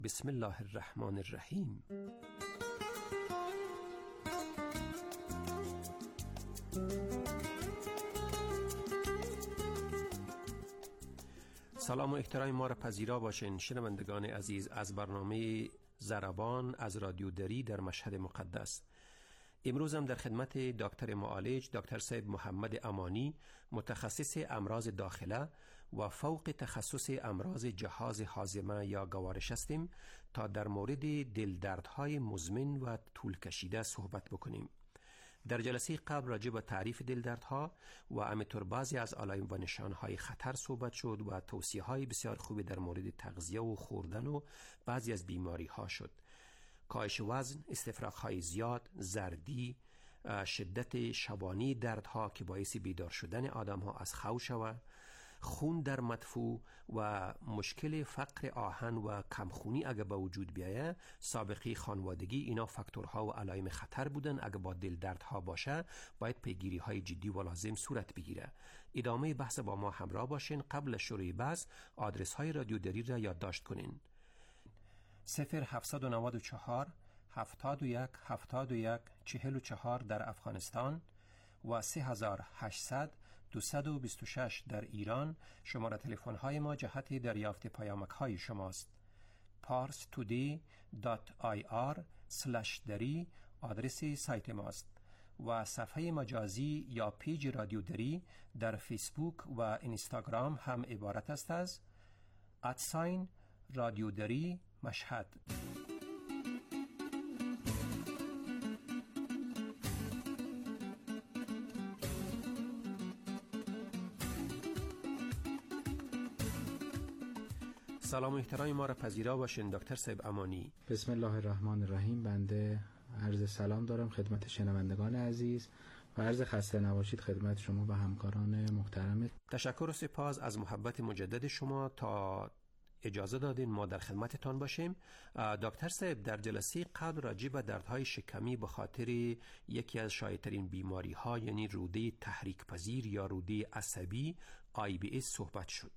بسم الله الرحمن الرحیم. سلام و احترام ما را پذیرا باشین شنوندگان عزیز از برنامه ضربان از رادیو دری در مشهد مقدس. امروز هم در خدمت دکتر معالج دکتر صاحب محمد امانی، متخصص امراض داخله و فوق تخصص امراض جهاز هاضمه یا گوارش هستیم تا در مورد دلدردهای مزمن و طول کشیده صحبت بکنیم. در جلسه قبل راجع به تعریف دلدردها و همینطور بعضی از علائم و نشانهای خطر صحبت شد و توصیه‌های بسیار خوبی در مورد تغذیه و خوردن و بعضی از بیماری‌ها شد. کاهش وزن، استفراغ‌های زیاد، زردی، شدت شبانی دردها که باعث بیدار شدن آدم‌ها از خواب شود، خون در مدفوع و مشکل فقر آهن و کمخونی اگه به وجود بیایه، سابقه خانوادگی، اینا فاکتورها و علائم خطر بودن. اگه با دل دردها باشه باید پیگیری های جدی و لازم صورت بگیره. ادامه بحث با ما همراه باشین. قبل شروع بحث آدرس های رادیو دری را یادداشت کنین: 0794 71 71 44 در افغانستان و 3800 226 در ایران. شماره تلفن های ما جهت دریافت پیامک های شماست. parstoday.ir/dari آدرس سایت ماست و صفحه مجازی یا پیج رادیو دری در فیسبوک و اینستاگرام هم عبارت است از رادیو دری مشهد. سلام و احترام ما را پذیرا باشین دکتر صاحب امانی. بسم الله الرحمن الرحیم. بنده عرض سلام دارم خدمت شنوندگان عزیز و عرض خسته نباشید خدمت شما و همکاران محترم. تشکر و سپاس از محبت مجدد شما تا اجازه دادین ما در خدمتتان باشیم. دکتر صاحب، در جلسه قبل راجع به دردهای شکمی به خاطر یکی از شایع‌ترین بیماری ها یعنی روده تحریک پذیر یا روده عصبی IBS صحبت شد.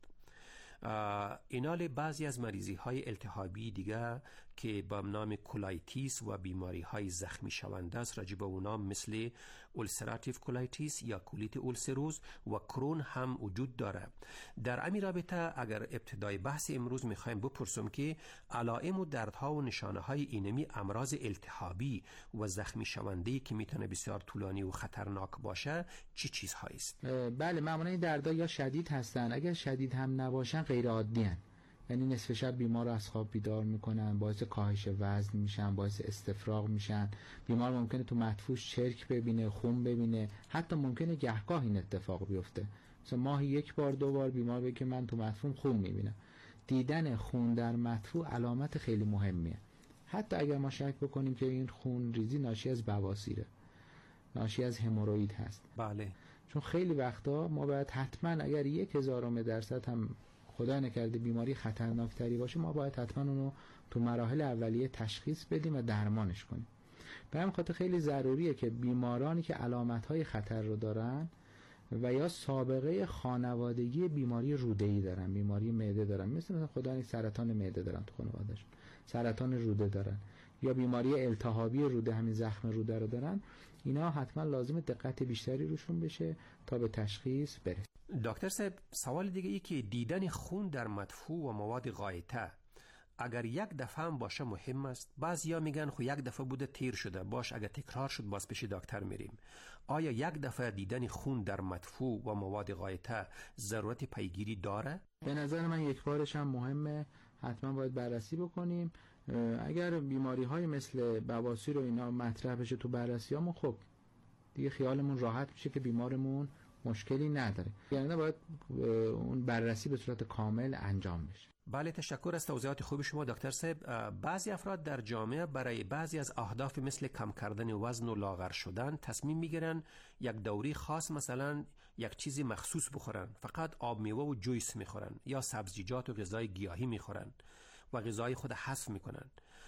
اینال بعضی از مریضی های التهابی دیگه که با نام کولایتیس و بیماری های زخمی شونده است راجع به اونا مثل اولسراتیو کولایتیس یا کولیت اولسروز و کرون هم وجود داره. در همین رابطه اگر ابتدای بحث امروز میخوایم بپرسم که علائم و دردها و نشانه های اینمی امراض التهابی و زخمی شونده که میتونه بسیار طولانی و خطرناک باشه چی چیزهایی است؟ بله، معمولا این دردها یا شدید هستن، اگر شدید هم نباشن غیر عادی هستن. یعنی نصف شب بیمار رو از خواب بیدار میکنن، باعث کاهش وزن میشن، باعث استفراغ میشن. بیمار ممکنه تو مدفوعش چرک ببینه، خون ببینه، حتی ممکنه گهگاه این اتفاق بیفته. مثلا ماهی یک بار دو بار بیمار بگه که من تو مدفوع خون میبینم. دیدن خون در مدفوع علامت خیلی مهمیه. حتی اگر ما شک بکنیم که این خون ریزی ناشی از بواسیره، ناشی از هموروئید هست. بله، چون خیلی وقتا ما باید حتما اگر 0.1% هم خدا نکرده بیماری خطرناکتری باشه، ما باید حتما اونو تو مراحل اولیه تشخیص بدیم و درمانش کنیم. به همین خاطر خیلی ضروریه که بیمارانی که علامت‌های خطر رو دارن و یا سابقه خانوادگی بیماری روده‌ای دارن، بیماری معده دارن، مثلا خدا سرطان معده دارن تو خانواده‌شون، سرطان روده دارن یا بیماری التهابی روده، همین زخم روده رو دارن، اینا حتما لازم دقت بیشتری روشون بشه تا به تشخیص برسه. دکتر صاحب، سوال دیگه ای که دیدن خون در مدفوع و مواد غایطه اگر یک دفعه هم باشه مهم است. بعضیا میگن خب یک دفعه بوده تیر شده، باش اگر تکرار شد باز پیش دکتر میریم. آیا یک دفعه دیدن خون در مدفوع و مواد غایطه ضرورت پیگیری داره؟ به نظر من یک بارش هم مهمه، حتما باید بررسی بکنیم. اگر بیماری های مثل بواسیر و اینا مطرح بشه تو بررسیامون، خب دیگه خیالمون راحت میشه که بیمارمون مشکلی نداره، یعنی باید اون بررسی به صورت کامل انجام بشه. بله، تشکر از توضیحات خوب شما دکتر صاحب. بعضی افراد در جامعه برای بعضی از اهداف مثل کم کردن وزن و لاغر شدن تصمیم میگیرن یک دوری خاص مثلا یک چیزی مخصوص بخورن، فقط آب میوه و جویس میخورن یا سبزیجات و غذای گیاهی میخورن و غذای خود حذف میکنن.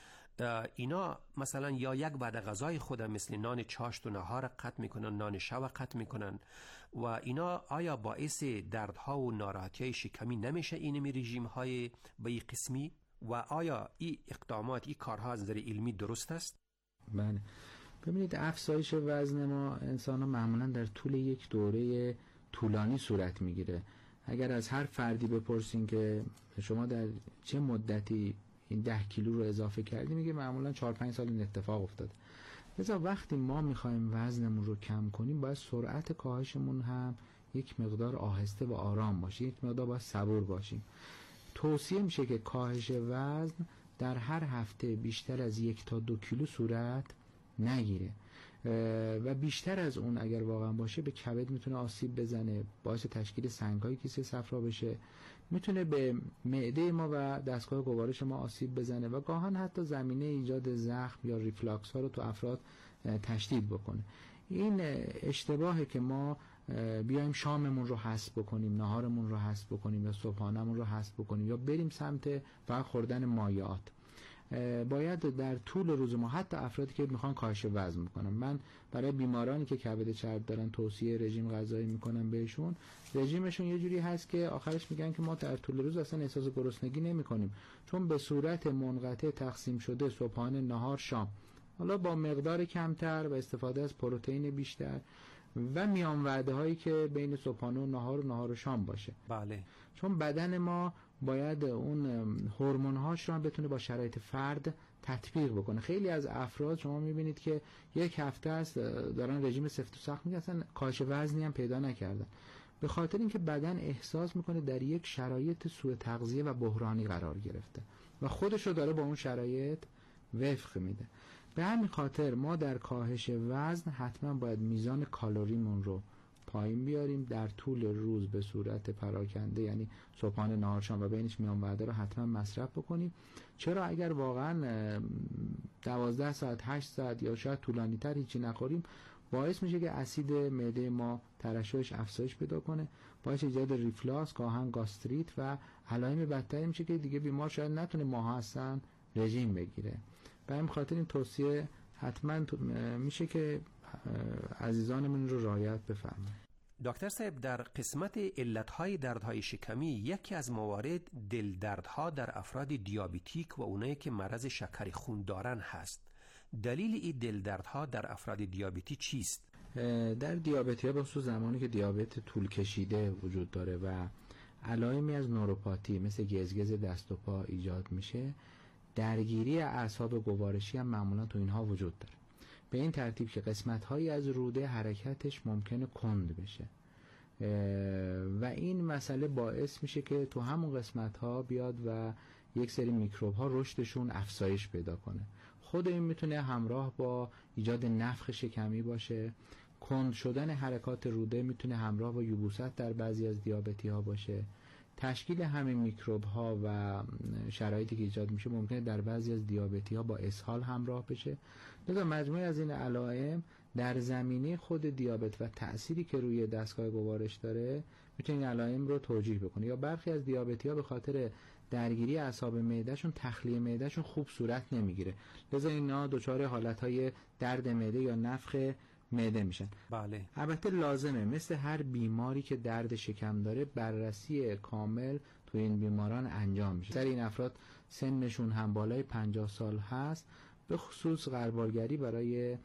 اینا مثلا یا یک بعد غذای خود مثل نان چاشت و نهار قطع میکنن، نان شب قطع میکنن و اینا آیا باعث دردها و ناراحتی شکمی نمیشه اینمی رژیم های به این قسمی؟ و آیا این اقدامات، این کارها از نظر علمی درست است؟ بله. ببینید افزایش وزن ما انسان‌ها معمولا در طول یک دوره طولانی صورت میگیره. اگر از هر فردی بپرسین که شما در چه مدتی این 10 کیلو رو اضافه کردی، میگه معمولا 4-5 سال این اتفاق افتاده. لذا وقتی ما میخوایم وزنمون رو کم کنیم، باید سرعت کاهشمون هم یک مقدار آهسته و آرام باشه، یک مقدار باید صبور باشیم. توصیه میشه که کاهش وزن در هر هفته بیشتر از 1 تا 2 کیلو صورت نگیره و بیشتر از اون اگر واقعا باشه به کبد میتونه آسیب بزنه، باعث تشکیل سنگ‌های کیسه صفرا بشه، میتونه به معده ما و دستگاه گوارش ما آسیب بزنه و گاهن حتی زمینه ایجاد زخم یا ریفلاکس ها رو تو افراد تشدید بکنه. این اشتباهه که ما بیایم شاممون رو حذف بکنیم، نهارمون رو حذف بکنیم یا صبحانه‌مون رو حذف بکنیم یا بریم سمت فقط خوردن مایعات. باید در طول روز ما، حتی افرادی که میخوان کاهش وزن میکنن، من برای بیمارانی که کبد چرب دارن توصیه رژیم غذایی میکنم بهشون، رژیمشون یه جوری هست که آخرش میگن که ما در طول روز اصلا احساس گرسنگی نمیکنیم، چون به صورت منقطع تقسیم شده صبحانه، نهار، شام، حالا با مقدار کمتر و استفاده از پروتئین بیشتر و میان وعده هایی که بین صبحانه و نهار و شام باشه. بله. چون بدن ما باید اون هورمون هاش رو هم بتونه با شرایط فرد تطبیق بکنه. خیلی از افراد شما میبینید که یک هفته است دارن رژیم سفت و سخت میگن، اصلا کاهش وزنی هم پیدا نکردن، به خاطر اینکه بدن احساس میکنه در یک شرایط سوء تغذیه و بحرانی قرار گرفته و خودش رو داره با اون شرایط وفق میده. به همین خاطر ما در کاهش وزن حتما باید میزان کالریمون رو پایین بیاریم، در طول روز به صورت پراکنده، یعنی صبحانه، نهار، شام و بینش میان وعده رو حتما مصرف بکنیم. چرا اگر واقعا 12 ساعت 8 ساعت یا شاید طولانی تر هیچی نخوریم، باعث میشه که اسید معده ما ترشحش افزایش پیدا کنه، باعث ایجاد ریفلاکس، گاهن گاستریت و علائم بدتری میشه که دیگه بیمار شاید نتونه ماها هستن رژیم بگیره. به همین خاطر این توصیه حتما میشه که عزیزانمون رو رعایت بفرمایید. دکتر صاحب، در قسمت علتهای دردهای شکمی یکی از موارد دل دردها در افراد دیابتیک و اونایی که مرض شکر خون دارن هست. دلیل این دل دردها در افراد دیابتی چیست؟ در دیابتی ها به خصوص زمانی که دیابت طول کشیده وجود داره و علائمی از نوروپاتی مثل گزگز دست و پا ایجاد میشه، درگیری اعصاب گوارشی هم معمولا تو اینها وجود داره، به این ترتیب که قسمت‌هایی از روده حرکتش ممکنه کند بشه و این مسئله باعث میشه که تو همون قسمت‌ها بیاد و یک سری میکروب‌ها رشدشون افزایش پیدا کنه. خود این میتونه همراه با ایجاد نفخ شکمی باشه. کند شدن حرکات روده میتونه همراه با یبوست در بعضی از دیابتی‌ها باشه. تشکیل همین میکروب ها و شرایطی که ایجاد میشه ممکنه در بعضی از دیابتی ها با اسهال همراه بشه. لذا مجموعه از این علائم در زمینه خود دیابت و تأثیری که روی دستگاه گوارش داره میتونه این علائم رو توجیه بکنه. یا برخی از دیابتی ها به خاطر درگیری اعصاب معدهشون تخلیه معدهشون خوب صورت نمیگیره، لذا اینا دچار حالتهای درد معده یا نفخ معده میشن. بله. البته لازمه مثل هر بیماری که درد شکم داره بررسی کامل تو این بیماران انجام میشه. در این افراد سنشون هم بالای 50 سال هست، به خصوص غربالگری برای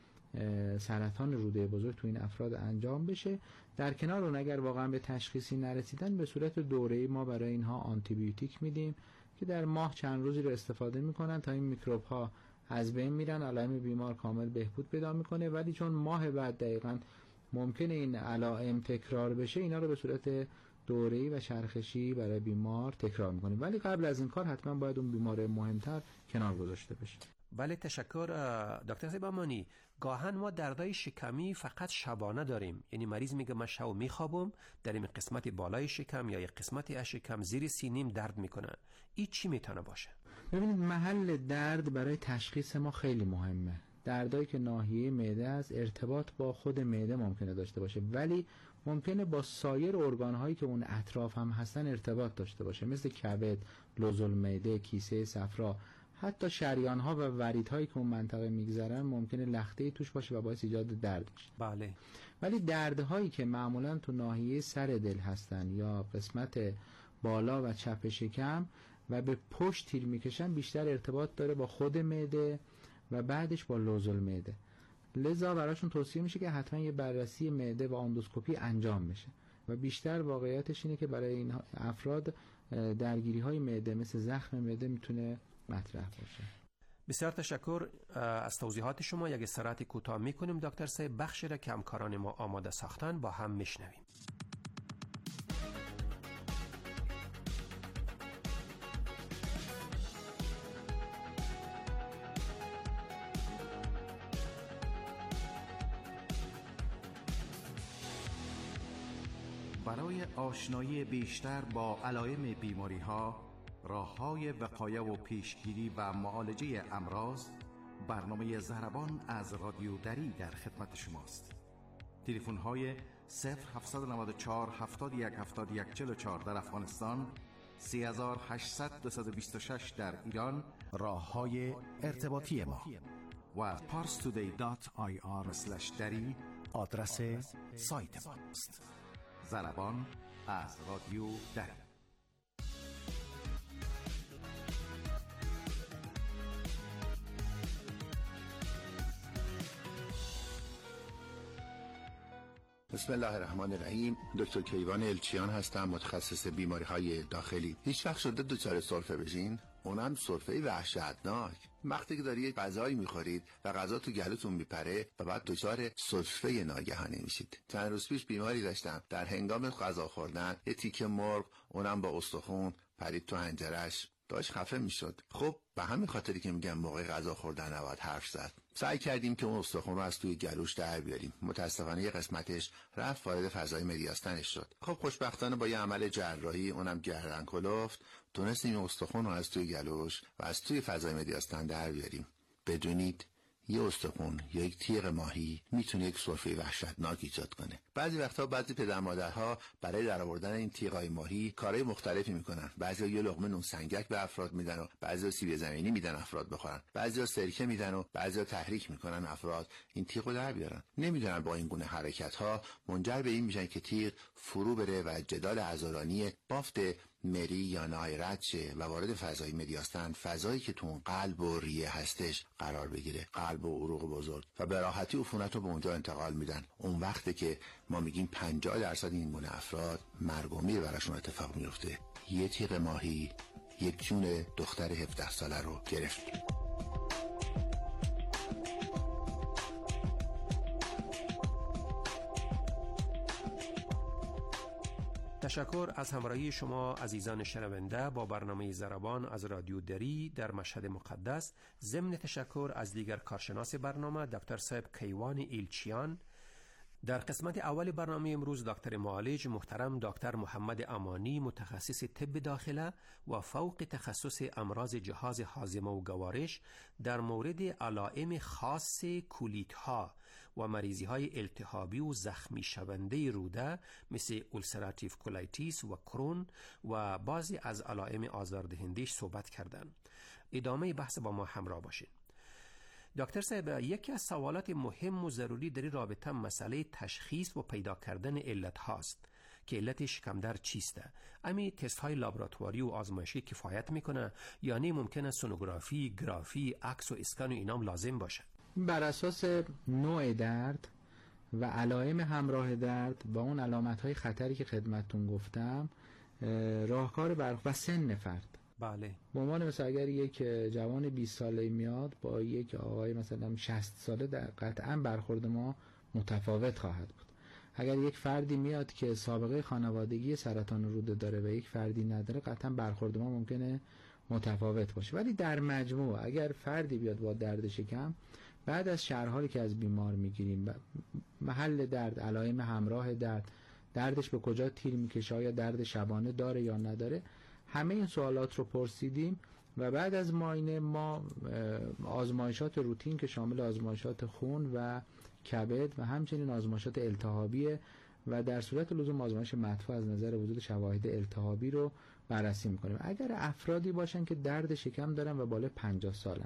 سرطان روده بزرگ تو این افراد انجام بشه. در کنار اون اگر واقعا به تشخیصی نرسیدن، به صورت دوره‌ای ما برای اینها آنتی بیوتیک میدیم که در ماه چند روزی رو استفاده میکنن تا این میکروب ها از بین میرن، علائم بیمار کامل بهبود پیدا میکنه. ولی چون ماه بعد دقیقاً ممکنه این علائم تکرار بشه، اینا رو به صورت دوره‌ای و چرخشی برای بیمار تکرار میکنیم. ولی قبل از این کار حتما باید اون بیمار مهمتر کنار گذاشته بشه. بله، تشکر دکتر صاحب امانی. گاهن ما دردای شکمی فقط شبانه داریم، یعنی مریض میگه من شب میخوابم در این قسمت بالای شکم یا یک قسمتی از شکم زیر سینیم درد میکنه. این چی میتونه باشه؟ ببینید، محل درد برای تشخیص ما خیلی مهمه. دردایی که ناحیه معده است ارتباط با خود معده ممکنه داشته باشه، ولی ممکنه با سایر ارگان‌هایی که اون اطراف هم هستن ارتباط داشته باشه، مثل کبد، لوزالمعده، کیسه صفرا، حتی شریان‌ها و وریدهایی که اون منطقه میگذرن ممکنه لخته‌ای توش باشه و باعث ایجاد درد بشه. بله. ولی دردهایی که معمولاً تو ناحیه سر دل هستن یا قسمت بالا و چپ شکم و به پشت تیر میکشن بیشتر ارتباط داره با خود معده و بعدش با لوز المعده. لذا براشون توصیه میشه که حتما یه بررسی معده و اندوسکوپی انجام بشه و بیشتر واقعیتش اینه که برای این افراد درگیری های معده مثل زخم معده میتونه مطرح باشه. بسیار تشکر از توضیحات شما. یک استراحت کوتاه میکنیم دکتر صاحب. بخشی را که همکاران ما آماده ساختن با هم میشنویم. برای آشنایی بیشتر با علائم بیماری‌ها، راه‌های وقایه و پیشگیری و معالجه امراض، برنامه ضربان از رادیو دری در خدمت شماست. تلفن‌های 0794 71 71 44 در افغانستان، 3800 226 در ایران، راه‌های ارتباطی ما و parstoday.ir/dari آدرس سایت ماست. ضربان از رادیو دری. بسم الله الرحمن الرحیم. دکتر کیوان الچیان هستم، متخصص بیماری‌های داخلی. هیچ وقت شده دچار سرفه بشین؟ اونم سرفه وحشتناک. وقتی که داری غذایی میخورید و غذا تو گلوتون میپره و بعد دچار سرفه ناگهانی میشید. چند روز پیش بیماری داشتم، در هنگام غذا خوردن یه تیکه مرغ، اونم با استخوان، پرید تو حنجرش، داشت خفه میشد. خب به همین خاطری که میگم موقع غذا خوردن نباید حرف زد. سعی کردیم که اون استخوان رو از توی گلوش در بیاریم. متاسفانه یه قسمتش رفت وارد فضای مدیاستنش شد. خب خوشبختانه با یه عمل جراحی، اونم گردن کلفت، تونستیم این استخوان رو از توی گلوش و از توی فضای مدیاستن در بیاریم. بدونید یه استخوان یا یک تیغ ماهی میتونه یک سرفه وحشتناک ایجاد کنه. بعضی وقتا بعضی پدر مادرها برای درآوردن این تیغای ماهی کارهای مختلفی میکنن. بعضیا یه لقمه نون سنگک به افراد میدن و بعضیا سیب زمینی میدن افراد بخورن. بعضیا سرکه میدن و بعضیا تحریک میکنن افراد این تیغو در بیارن. نمیدونن با این گونه حرکت‌ها منجر به این میشن که تیغ فرو بره و جدال عضلانی بافت مری یا نای رد شه و وارد فضای مدیاستن، فضایی که تو اون قلب و ریه هستش قرار بگیره، قلب و عروق بزرگ، و به راحتی عفونت رو به اونجا انتقال میدن. اون وقته که ما میگیم 50% این گونه افراد مرگ و میر براشون اتفاق میفته. یه تیغ ماهی یک جون دختر 17 ساله رو گرفت. تشکر از همراهی شما عزیزان شنونده با برنامه ضربان از رادیو دری در مشهد مقدس. ضمن تشکر از دیگر کارشناس برنامه دکتر صاحب کیوان ایلچیان. در قسمت اول برنامه امروز دکتر معالج محترم دکتر محمد امانی، متخصص طب داخله و فوق تخصص امراض جهاز هاضمه و گوارش، در مورد علائم خاص کولیت‌ها و مریضی‌های التهابی و زخمی شونده روده مثل اولسراتیو کولایتیس و کرون و بعضی از علائم آزاردهنده‌اش صحبت کردند. ادامه بحث با ما همراه باشید. دکتر صاحب، یکی از سوالات مهم و ضروری در این رابطه مسئله تشخیص و پیدا کردن علت هاست که علت شکمدر چیسته. امی تست های لابراتواری و آزمایشی کفایت میکنه یا نه ممکنه سونوگرافی، گرافی، عکس و اسکن و اینام لازم باشه؟ بر اساس نوع درد و علائم همراه درد با اون علامت های خطری که خدمتتون گفتم، راهکار و سن فرد. بله. به عنوان مثلا اگر یک جوان 20 ساله میاد با یک آقای مثلا 60 ساله، در قطعا برخورد ما متفاوت خواهد بود. اگر یک فردی میاد که سابقه خانوادگی سرطان روده داره و یک فردی نداره، قطعا برخورد ما ممکنه متفاوت باشه. ولی در مجموع اگر فردی بیاد با درد شکم، بعد از شرحالی که از بیمار میگیریم، محل درد، علائم همراه درد، دردش به کجا تیر میکشه، آیا درد شبانه داره یا نداره، همه این سوالات رو پرسیدیم و بعد از معاینه ما آزمایشات روتین که شامل آزمایشات خون و کبد و همچنین آزمایشات التهابی و در صورت لزوم آزمایش مدفوع از نظر وجود شواهد التهابی رو بررسی میکنیم. اگر افرادی باشن که درد شکم دارن و بالای 50 سالن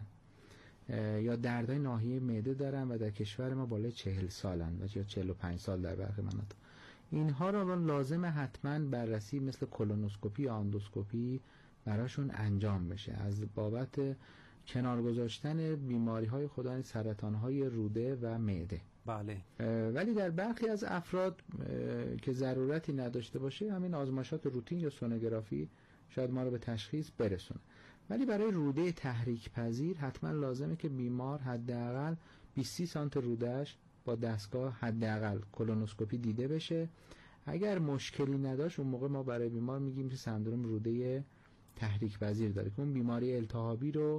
یا دردهای ناحیه معده دارن و در کشور ما بالای 40 سالن و یا 45 سال در برخی مناطق، اینها را لازم حتما بررسی مثل کولونوسکوپی یا اندوسکوپی براشون انجام بشه، از بابت کنار گذاشتن بیماری‌های خودآگاه سرطان‌های روده و معده. بله. ولی در برخی از افراد که ضرورتی نداشته باشه همین آزمایشات روتین یا سونوگرافی شاید ما رو به تشخیص برسونه. ولی برای روده تحریک پذیر حتما لازمه که بیمار حداقل 20 سانت رودهش با دستگاه حداقل کولونوسکوپی دیده بشه. اگر مشکلی نداشت اون موقع ما برای بیمار میگیم که سندرم روده تحریک پذیر داره که اون بیماری التهابی رو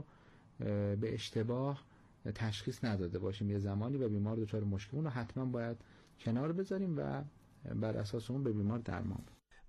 به اشتباه تشخیص نداده باشیم یه زمانی و بیمار دچار مشکل، اون رو حتما باید کنار بذاریم و بر اساس اون به بیمار درمان.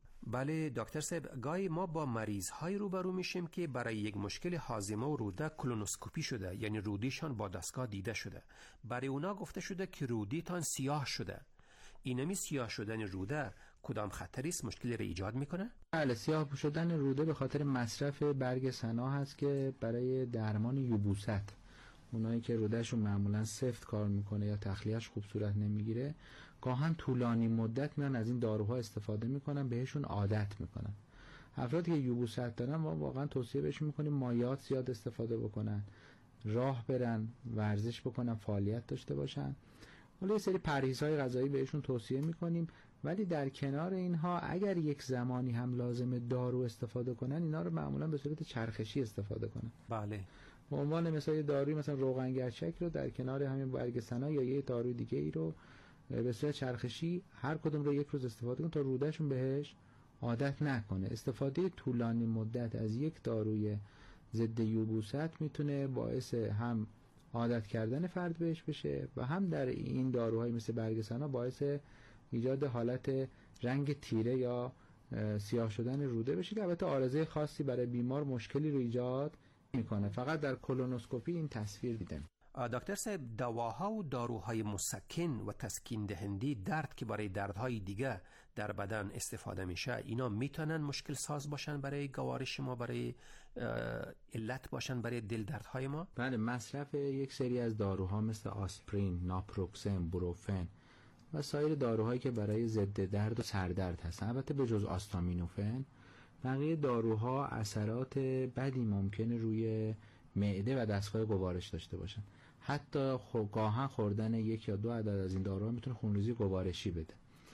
بله دکتر صاحب، گاهی ما با مریض های روبرو میشیم که برای یک مشکل هاضمه و روده کولونوسکوپی شده، یعنی رودیشان با دستگاه دیده شده. برای اونا گفته شده که رودیتان سیاه شده. اینمی سیاه شدن روده کدام خطری است؟ مشکلی را ایجاد میکنه؟ بله، سیاه شدن روده به خاطر مصرف برگ سنا هست که برای درمان یبوست، اونایی که رودهشون معمولا سفت کار میکنه یا تخلیهش خوب صورت نمیگیره گاهن طولانی مدت میان از این داروها استفاده میکنن، بهشون عادت میکنن. افرادی که یبوست دارن ما واقعا توصیه بهشون میکنیم مایعات زیاد استفاده بکنن، راه برن، ورزش بکنن، فعالیت داشته باشن. حالا یه سری پرهیزهای غذایی بهشون توصیه میکنیم، ولی در کنار اینها اگر یک زمانی هم لازمه دارو استفاده کنن اینا رو معمولا به صورت چرخشی استفاده کنن. بله. به عنوان مثلا داروی مثلا روغن گرچک رو در کنار همین برگ سنا یا یه داروی دیگه ای رو به صورت چرخشی هر کدوم رو یک روز استفاده کن تا رودهشون بهش عادت نکنه. استفاده طولانی مدت از یک داروی ضد یبوست میتونه باعث هم عادت کردن فرد بهش بشه و هم در این داروهای مثل برگ سنا باعث ایجاد حالت رنگ تیره یا سیاه شدن روده بشه که البته عارضه خاصی برای بیمار مشکلی رو ایجاد میکنه. فقط در کولونوسکوپی این تصویر دیدن. دکتر صاحب، دواها و داروهای مسکن و تسکین دهنده درد که برای دردهای دیگه در بدن استفاده میشه اینا میتونن مشکل ساز باشن برای گوارش ما، برای علت باشن برای دل دردهای ما؟ بله، مصرف یک سری از داروها مثل آسپرین، ناپروکسن، بروفن و سایر داروهایی که برای ضد درد و سردرد هستن، البته به جز آستامینوفن، بقیه داروها اثرات بدی ممکنه روی معده و دستگاه گوارش داشته باشن. حتی گاهن خوردن یک یا دو عدد از این داروها میتونه خونریزی گوارشی بده.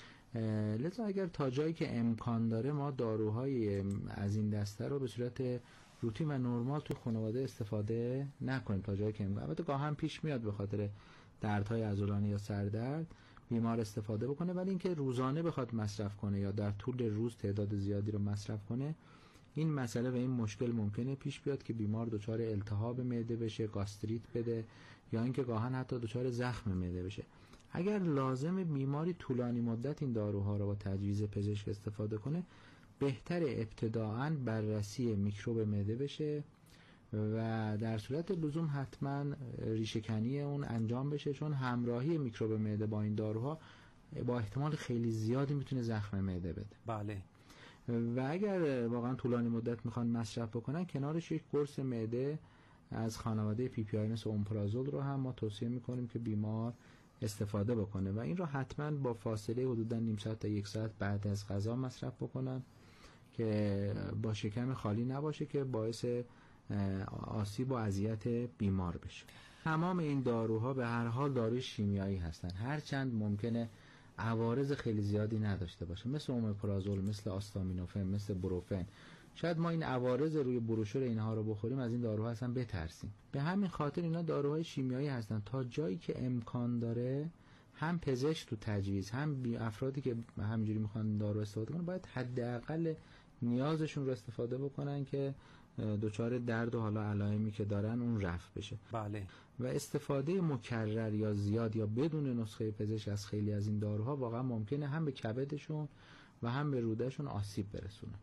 لذا اگر تا جایی که امکان داره ما داروهای از این دسته رو به صورت روتین و نرمال تو خانواده استفاده نکنیم تا جایی که امکان. البته گاهن پیش میاد به خاطر دردهای عضلانی یا سردرد بیمار استفاده بکنه، ولی اینکه روزانه بخواد مصرف کنه یا در طول روز تعداد زیادی رو مصرف کنه، این مسئله و این مشکل ممکنه پیش بیاد که بیمار دچار التهاب معده بشه، گاستریت بده یا اینکه گاهن حتی دچار زخم معده بشه. اگر لازم بیماری طولانی مدت این داروها رو با تجویز پزشک استفاده کنه، بهتر ابتداءً بررسی میکروب معده بشه و در صورت لزوم حتما ریشه‌کنی اون انجام بشه، چون همراهی میکروب معده با این داروها با احتمال خیلی زیادی میتونه زخم معده بده. بله. و اگر واقعا طولانی مدت میخوان مصرف بکنن کنارش یک قرص معده از خانواده پی پی آی مثل اومپرازول رو هم ما توصیه میکنیم که بیمار استفاده بکنه و این رو حتما با فاصله حدودا نیم ساعت تا یک ساعت بعد از غذا مصرف بکنن که با شکم خالی نباشه که باعث آسیب و اذیت بیمار بشه. تمام این داروها به هر حال داروی شیمیایی هستن، هرچند ممکنه عوارض خیلی زیادی نداشته باشه، مثل اومپرازول، مثل آستامینوفن، مثل بروفن. شاید ما این عوارض روی بروشور اینها رو بخوریم از این داروها اصلا بترسیم. به همین خاطر اینا داروهای شیمیایی هستن. تا جایی که امکان داره هم پزشک تو تجویز هم افرادی که همینجوری میخوان دارو استفاده کنن باید حداقل نیازشون رو استفاده بکنن که دچار درد و حالا علائمی که دارن اون رفع بشه. بله. و استفاده مکرر یا زیاد یا بدون نسخه پزشک از خیلی از این داروها واقعا ممکنه هم به کبدشون و هم به رودهشون آسیب برسونه.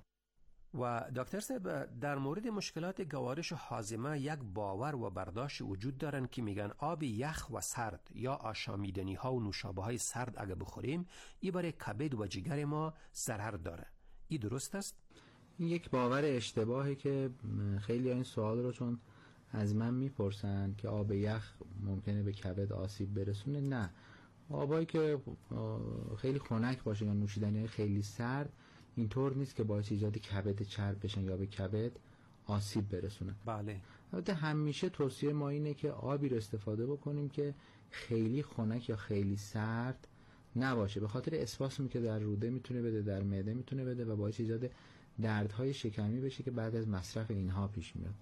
و دکتر صاحب، در مورد مشکلات گوارش و هاضمه یک باور و برداشت وجود دارن که میگن آب یخ و سرد یا آشامیدنی ها و نوشابه های سرد اگه بخوریم این برای کبد و جگر ما ضرر داره. این درست است؟ این یک باور اشتباهه که خیلی این سوال رو چون از من میپرسن که آب یخ ممکنه به کبد آسیب برسونه. نه، آبایی که خیلی خنک باشه یا نوشیدنی خیلی سرد اینطور نیست که باعث ایجاد کبد چرب بشن یا به کبد آسیب برسونن. بله. البته همیشه توصیه ما اینه که آبی رو استفاده بکنیم که خیلی خنک یا خیلی سرد نباشه، به خاطر اسپاسمی که در روده میتونه بده، در معده میتونه بده و باعث ایجاد دردهای شکمی بشه که بعد از مصرف اینها پیش میاد.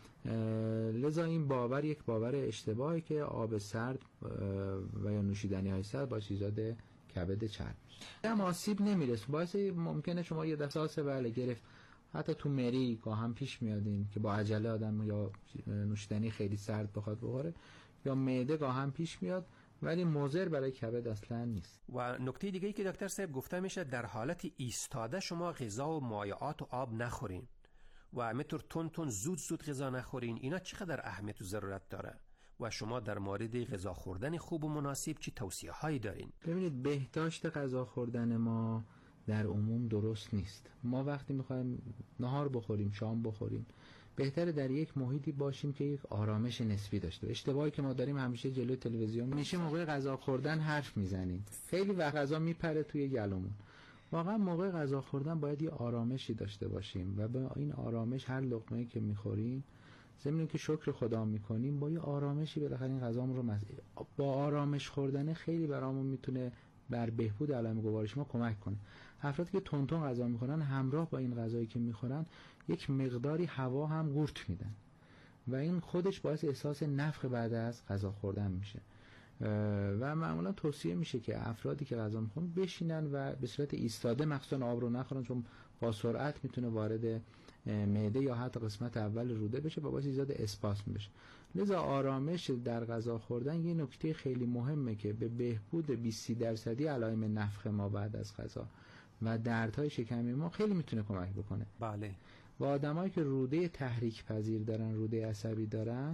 لذا این باور یک باور اشتباهی که آب سرد و یا نوشیدنی های سرد باعث ایجاد کبد چرب میشه. هم آسیب نمیرسه، باعث ممکنه شما یه دستاس بله گرفت، حتی تو مری هم پیش میادین که با عجله آدم یا نوشیدنی خیلی سرد بخواد بخوره، یا معده هم پیش میاد، ولی مضر برای کبد اصلا نیست. و نکته دیگه‌ای که دکتر صاحب گفته میشه در حالت ایستاده شما غذا و مایعات و آب نخورین و همینطور تون زود غذا نخورین. اینا چقدر اهمیت و ضرورت داره و شما در مورد غذا خوردن خوب و مناسب چی توصیه هایی دارین؟ ببینید بهداشت غذا خوردن ما در عموم درست نیست. ما وقتی میخوایم نهار بخوریم، شام بخوریم، بهتره در یک محیطی باشیم که یک آرامش نسبی داشته. اشتباهی که ما داریم همیشه جلوی تلویزیون میشه موقع غذا خوردن حرف میزنیم، خیلی وقت غذا میپره توی گلومون. واقعا موقع غذا خوردن باید یه آرامشی داشته باشیم و با این آرامش هر لقمه‌ای که میخوریم ضمن که شکر خدا میکنیم، با یه آرامشی بالاخره این غذامون رو با آرامش خوردن خیلی برامون میتونه بر بهبود علائم گوارش ما کمک کنه. افرادی که تون غذا میخورن همراه با این غذایی که میخورن یک مقداری هوا هم قورت میدن و این خودش باعث احساس نفخ بعد از غذا خوردن میشه و معمولا توصیه میشه که افرادی که غذا میخورن بشینن و به صورت ایستاده مخصوصا آب رو نخورن، چون با سرعت میتونه وارد معده یا حتی قسمت اول روده بشه و باعث ایجاد اسپاسم بشه. لذا آرامش در غذا خوردن یه نکته خیلی مهمه که به بهبود 20-30% علائم نفخ ما بعد از غذا و دردهای شکمی ما خیلی میتونه کمک بکنه. بله. و آدمایی که روده تحریک پذیر دارن، روده عصبی دارن،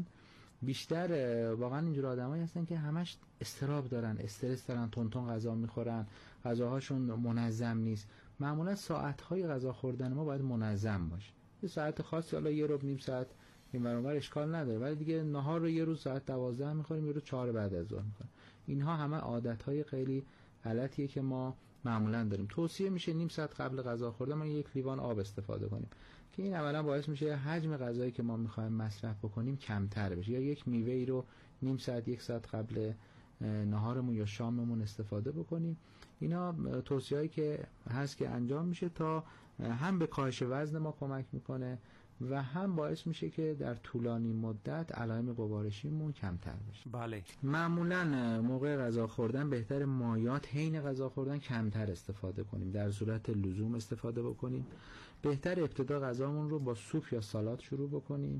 بیشتر واقعا اینجور آدمایی هستن که همش اضطراب دارن، استرس دارن، تون غذا میخورن، غذاهاشون منظم نیست. معمولا ساعت‌های غذا خوردن ما باید منظم باشه. یه ساعت خاصی، حالا یه ربع نیم ساعت این برابر اشکال نداره، ولی دیگه نهار رو یه روز ساعت 12 میخوریم، یه روز 4 بعد از ظهر میخوریم. اینها همه عادت‌های خیلی غلطیه که ما معمولا داریم. توصیه میشه نیم ساعت قبل غذا خوردن ما یک لیوان آب استفاده کنیم که این اولا باعث میشه حجم غذایی که ما میخوایم مصرف بکنیم کمتر بشه، یا یک میوه‌ای رو نیم ساعت یک ساعت قبل نهارمون یا شاممون استفاده بکنیم. اینا توصیه‌ای که هست که انجام میشه تا هم به کاهش وزن ما کمک میکنه و هم باعث میشه که در طولانی مدت علائم گوارشیمون کمتر بشه. بله. معمولا موقع غذا خوردن بهتر مایعات حین غذا خوردن کمتر استفاده کنیم، در صورت لزوم استفاده بکنیم. بهتر ابتدا غذامون رو با سوپ یا سالاد شروع بکنیم.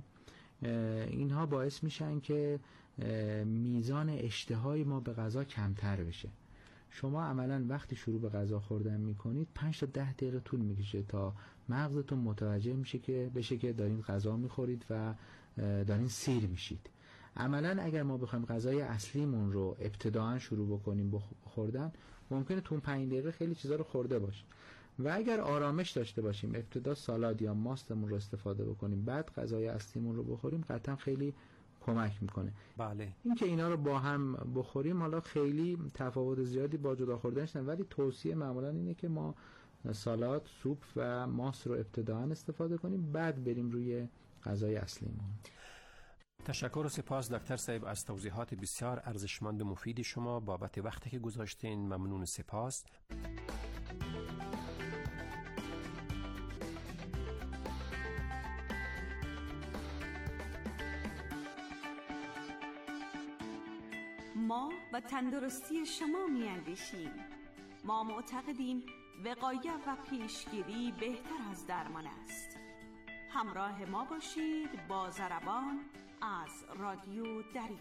اینها باعث میشن که میزان اشتهای ما به غذا کمتر بشه. شما عملا وقتی شروع به غذا خوردن میکنید 5 تا 10 دقیقه طول میکشه تا مغزتون متوجه میشه که دارین غذا میخورید و دارین سیر میشید. عملا اگر ما بخوایم غذای اصلیمون رو ابتداً شروع بکنیم خوردن، ممکنه تو 5 دقیقه خیلی چیزا رو خورده باشیم. و اگر آرامش داشته باشیم، ابتدا سالاد یا ماستمون رو استفاده بکنیم، بعد غذای اصلیمون رو بخوریم، قطعا خیلی کمک میکنه. بله. این که اینا رو با هم بخوریم حالا خیلی تفاوت زیادی با جدا خوردنش نداره، ولی توصیه معمولا اینه که ما سالاد، سوپ و ماست رو ابتداً استفاده کنیم، بعد بریم روی غذای اصلیمون. تشکر و سپاس دکتر صاحب از توضیحات بسیار ارزشمند و مفید شما. بابت وقتی که گذاشتین ممنون و سپاس. ما و تندرستی شما می‌اندیشیم. ما معتقدیم وقایه و پیشگیری بهتر از درمان است. همراه ما باشید با ضربان از رادیو دری.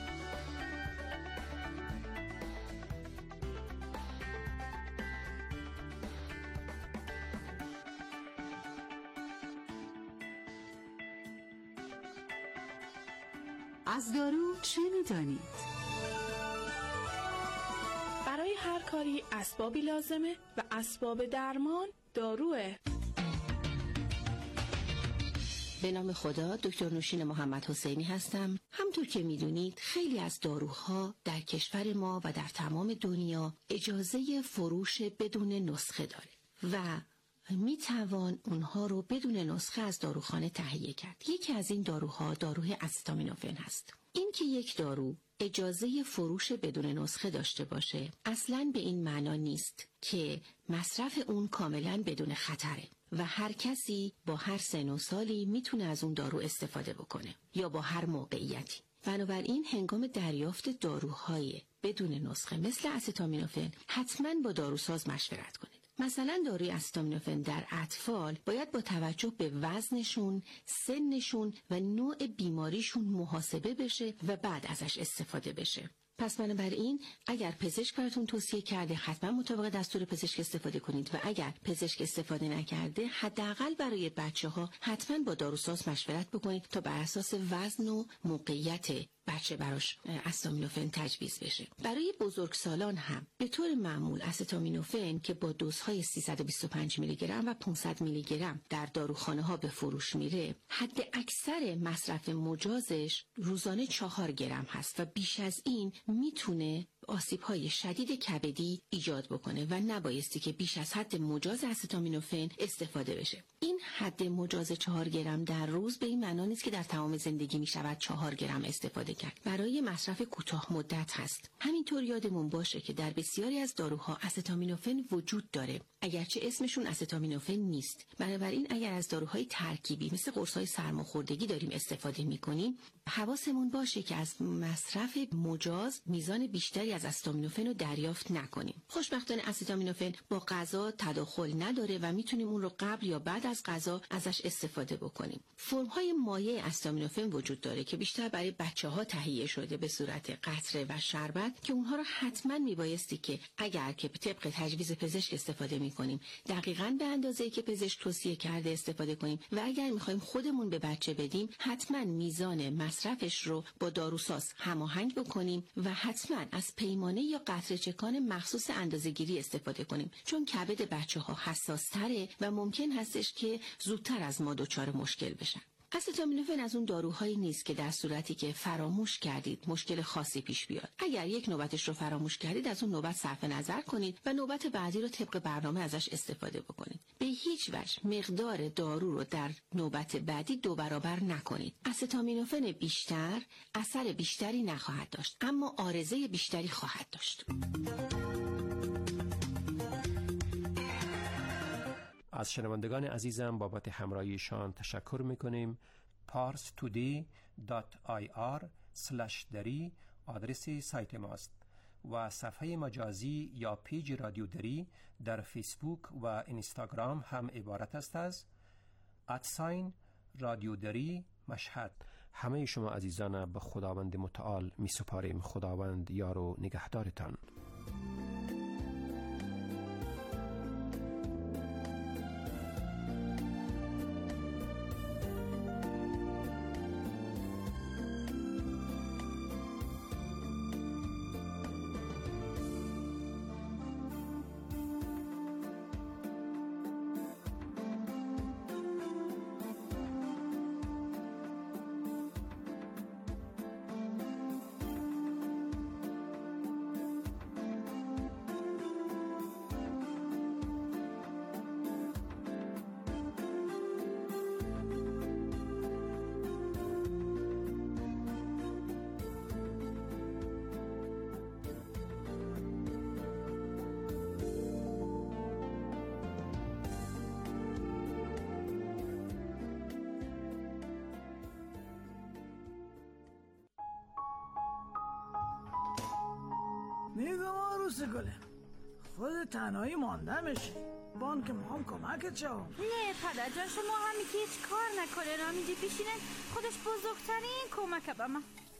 از دارو چه می‌دانید؟ برای هر کاری اسبابی لازمه و اسباب درمان داروه. به نام خدا، دکتر نوشین محمد حسینی هستم. همطور که میدونید خیلی از داروها در کشور ما و در تمام دنیا اجازه فروش بدون نسخه داره و می توان اونها رو بدون نسخه از داروخانه تهیه کرد. یکی از این داروها داروی استامینوفن هست. این که یک دارو اجازه فروش بدون نسخه داشته باشه اصلاً به این معنا نیست که مصرف اون کاملاً بدون خطره و هر کسی با هر سن و سالی میتونه از اون دارو استفاده بکنه یا با هر موقعیتی. بنابراین هنگام دریافت داروهای بدون نسخه مثل استامینوفن حتماً با داروساز مشورت کنید. مثلا داروی استامینوفن در اطفال باید با توجه به وزنشون، سنشون و نوع بیماریشون محاسبه بشه و بعد ازش استفاده بشه. پس بنابراین اگر پزشک براتون توصیه کرده حتما مطابق دستور پزشک استفاده کنید و اگر پزشک استفاده نکرده حداقل برای بچه‌ها حتما با داروساز مشورت بکنید تا بر اساس وزن و موقعیت بچه براش استامینوفن تجویز بشه. برای بزرگسالان هم به طور معمول استامینوفن که با دوزهای 325 میلی گرم و 500 میلی گرم در داروخانه ها به فروش میره، حد اکثر مصرف مجازش روزانه 4 گرم هست و بیش از این میتونه آسیب‌های شدید کبدی ایجاد بکنه و نبایستی که بیش از حد مجاز استامینوفن استفاده بشه. این حد مجاز 4 گرم در روز به این معنی نیست که در تمام زندگی میشود 4 گرم استفاده کرد. برای مصرف کوتاه مدت هست. همینطور یادمون باشه که در بسیاری از داروها استامینوفن وجود داره، اگرچه اسمشون استامینوفن نیست. بنابراین اگر از داروهای ترکیبی مثل قرص‌های سرماخوردگی داریم استفاده می‌کنیم، حواسمون باشه که از مصرف مجاز میزان بیشتری از استامینوفن رو دریافت نکنیم. خوشبختانه استامینوفن با غذا تداخل نداره و میتونیم اون رو قبل یا بعد از غذا ازش استفاده بکنیم. فرم‌های مایع استامینوفن وجود داره که بیشتر برای بچه‌ها تهیه شده به صورت قطره و شربت که اونها رو حتما میبایستی که اگر که طبق تجویز پزشک استفاده میکنیم دقیقاً به اندازه‌ای که پزشک توصیه کرده استفاده کنیم و اگر میخوایم خودمون به بچه بدیم حتما میزان مصرفش رو با داروساز هماهنگ بکنیم و حتما از پیمانه یا قطره چکان مخصوص اندازه‌گیری استفاده کنیم، چون کبد بچه‌ها حساس‌تره و ممکن هستش که زودتر از ما دچار مشکل بشن. استامینوفن از اون داروهایی نیست که در صورتی که فراموش کردید مشکل خاصی پیش بیاد. اگر یک نوبتش رو فراموش کردید از اون نوبت صرف نظر کنید و نوبت بعدی رو طبق برنامه ازش استفاده بکنید. به هیچ وجه مقدار دارو رو در نوبت بعدی 2 برابر نکنید. استامینوفن بیشتر اثر بیشتری نخواهد داشت، اما عارضه بیشتری خواهد داشت. از شنوندگان عزیزم بابت همراهیشان تشکر میکنیم. parstoday.ir/dari آدرس سایت ماست و صفحه مجازی یا پیج رادیو دری در فیسبوک و اینستاگرام هم عبارت است از رادیو دری مشهد. همه شما عزیزان به خداوند متعال می سپاریم. خداوند یار و نگهدارتان. نگاه عروس گله، خود تنهایی مانده میشی. بان که میخوام کمکت شم. نه پدر جان، شما همی که هیچ کار نکنه رامیدی بشینه، خودش بزرگترین کمک به من.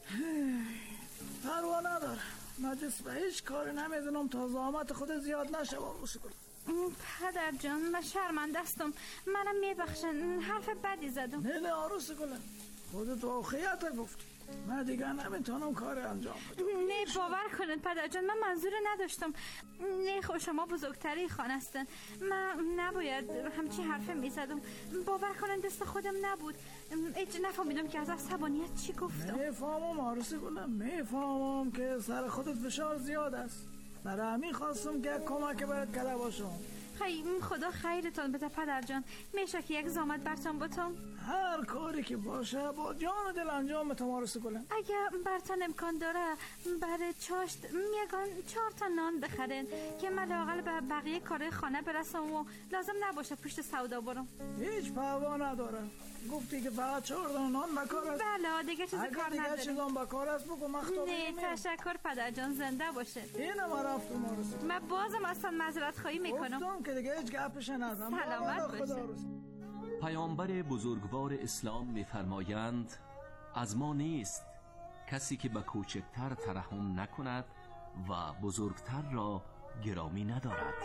پروا نداره، مجلس به هیچ کاری نمیدونم تا زحمت خود زیاد نشه عروس گله. پدر جان من شرمنده هستم، منم میبخشن، حرف بدی زدم. نه عروس گله، خودت واقعیت گفتی، من دیگه نمیتونم کار انجام بدم. نه باور کنید پدر جان، من منظور نداشتم. نه خب شما بزرگتری خانه هستن، من نباید همچی حرفه میزدم. باور کنید دست خودم نبود، ایچ نفهمیدم که از عصبانیت چی گفتم. میفهمم عروسی گلم، میفهمم که سر خودت فشار زیاد است. برای همین خواستم که کمک برات کرده باشم. خدا خیرتون بده پدر جان. میشه که یک زامت برتان باتم؟ هر کاری که باشه با جان و دل انجام تمارست گلم. اگه برتان امکان داره برای چاشت میگن 4 تا نان بخرین که من لااقل به بقیه کار خانه برسم و لازم نباشه پشت سودا برم. هیچ پروا نداره. گفتی که فقط 4 تا نان بکار است. بله دیگه چیز کار نداره. اگه دیگه چیزام بکار است بگو مختار. نه تشکر پدر جان، زنده باشه. اینم رفت مارست. من بازم اصلا معذرت خواهی میکنم. گفتم که دیگه هیچ گپش نزن. سلامت باشه. پیامبر بزرگوار اسلام می‌فرمایند از ما نیست کسی که به کوچکتر ترحم نکند و بزرگتر را گرامی ندارد.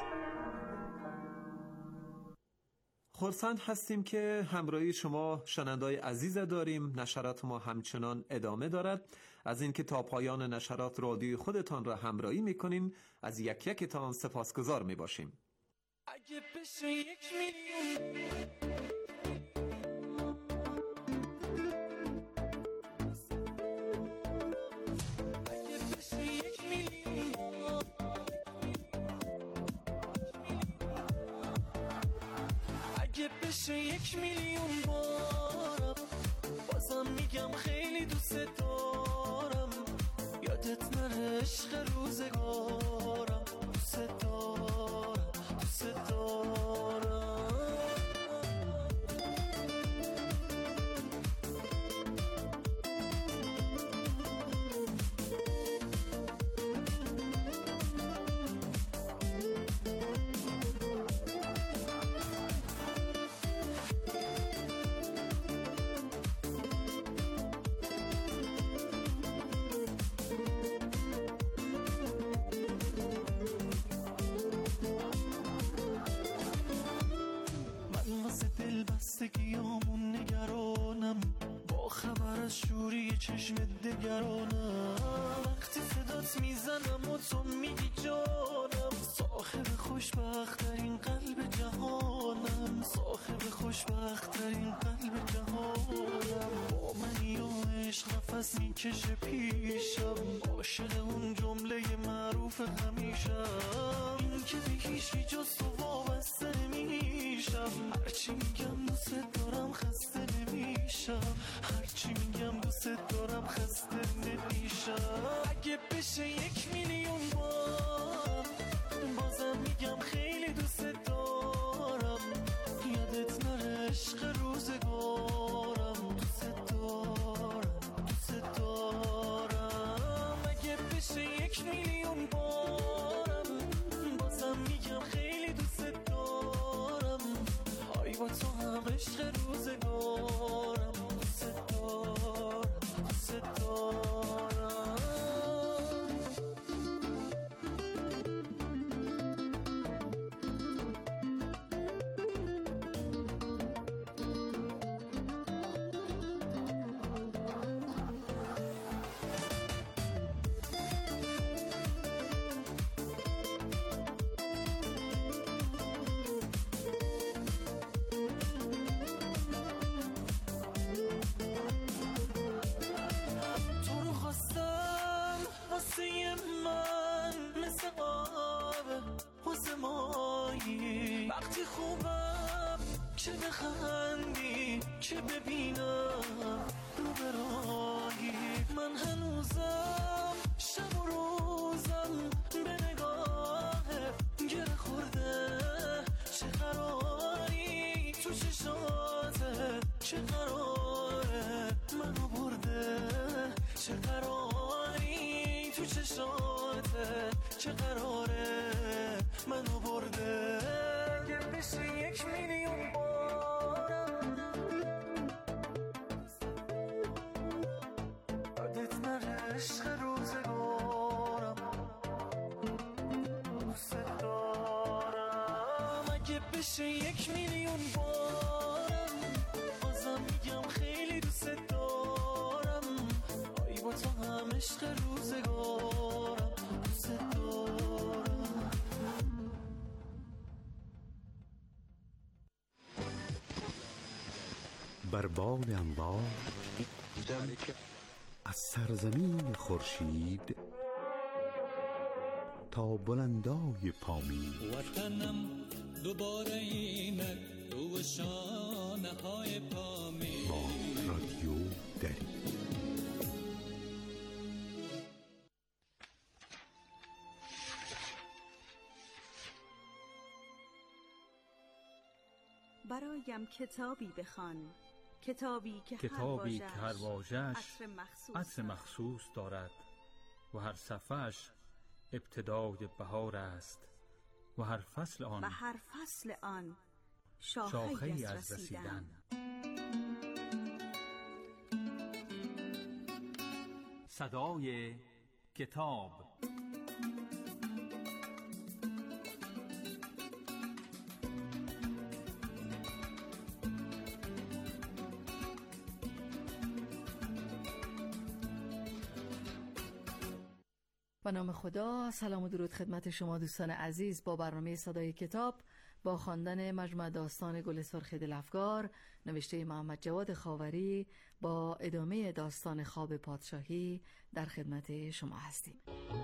خرسند هستیم که همراهی شما شنوندگان عزیز داریم. نشرات ما همچنان ادامه دارد. از اینکه تا پایان نشرات رادیوی خودتان را همراهی میکنین از یک یکتان سپاسگزار میباشیم. اگه بشه 1 میلیون بشه 1 میلیون بارم بازم میگم خیلی دوست دارم. یادت نره عشق روزگارم. دوست دارم دوست دارم. بستگیامون نگرانم با خبر از شوری چشم دگرانم. وقتی صدات میزنم و تو میگی جانم صاحب خوشبخت‌ترین قلب جهانم. صاحب خوشبخت‌ترین قلب جهانم. با منی و عشق نفس میکشه پیشم. عاشق اون جمله معروف همیشم. این که به هیچی جز تو وابسته نمیشم. هرچی میگم دوست دارم خسته نمیشم. هرچی میگم دوست دارم خسته نمیشم. اگه بشه 1 میلیون بار بازم میگم خیلی دوست دارم. یادت نره عشق روزگارم. دوست دارم دوست دارم. اگه بشه 1 میلیون بارم بازم میگم خیلی دوست دارم. آی با تو هم عشق روزگارم. دوست دارم دوست دارم. وقتی خوبم چه بخندی چه ببینم رو برایی. من هنوزم شب و روزم به نگاه گره خورده. چه قراری تو چشاته چه قراره منو برده. چه قراری تو چشاته چه قراره منو برده. اگه بشه 1 میلیون بارم یادت نره عشق روزگارم. دوست دارم. اگه بشه 1 میلیون بارم بازم میگم خیلی دوست دارم. آی با تو هم عشق روزگارم. دوست دارم. بر بال انبار از سرزمین خورشید تا تا بلندای پامین. وطنم دوباره اینک رو شانه های پامین. با رادیو دری. برایم کتابی بخوان، کتابی که هر واژه‌اش عطر مخصوص دارد و هر صفحه‌اش ابتدای بهار است و هر فصل آن شاخه‌ای از رسیدن. صدای کتاب. به نام خدا. سلام و درود خدمت شما دوستان عزیز با برنامه صدای کتاب با خواندن مجموعه داستان گل سرخ دل‌افگار نوشته محمد جواد خاوری با ادامه داستان خواب پادشاهی در خدمت شما هستیم.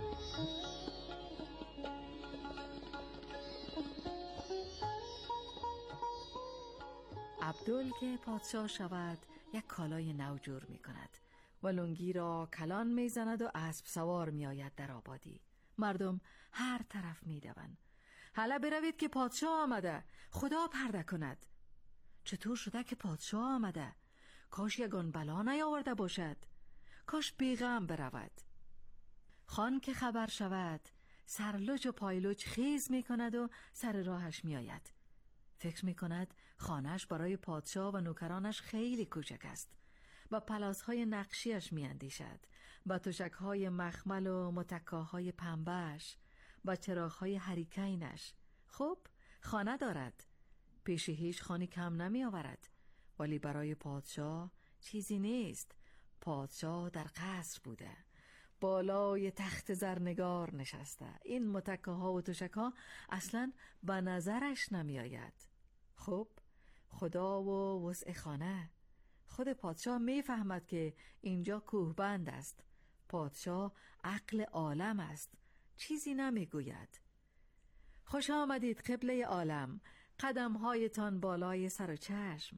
عبدل که پادشاه شود یک کالای نو جور می کند و لنگی را کلان می زند و اسب سوار می آید در آبادی. مردم هر طرف می دوند. حالا بروید که پادشاه آمده، خدا پرده کند. چطور شده که پادشاه آمده؟ کاش یگان بلا نیاورده باشد، کاش بیغم برود. خان که خبر شود سرلج و پایلج خیز می کند و سر راهش می آید. فکر می کند خانهش برای پادشاه و نوکرانش خیلی کوچک است. با پلاس‌های نقشیش می‌اندیشد، با تشک‌های مخمل و متکاهای پنبه‌اش، با چراغ‌های هریکینش. خب خانه دارد، پیش هیچ خانی کم نمی‌آورد، ولی برای پادشاه چیزی نیست. پادشاه در قصر بوده، بالای تخت زرنگار نشسته. این متکاها و تشک‌ها اصلاً به نظرش نمی‌آید. خب خدا و وسع خانه. خود پادشاه میفهمد که اینجا کوهبند است. پادشاه عقل عالم است، چیزی نمیگوید. خوش آمدید قبله عالم، قدمهایتان بالای سر و چشم.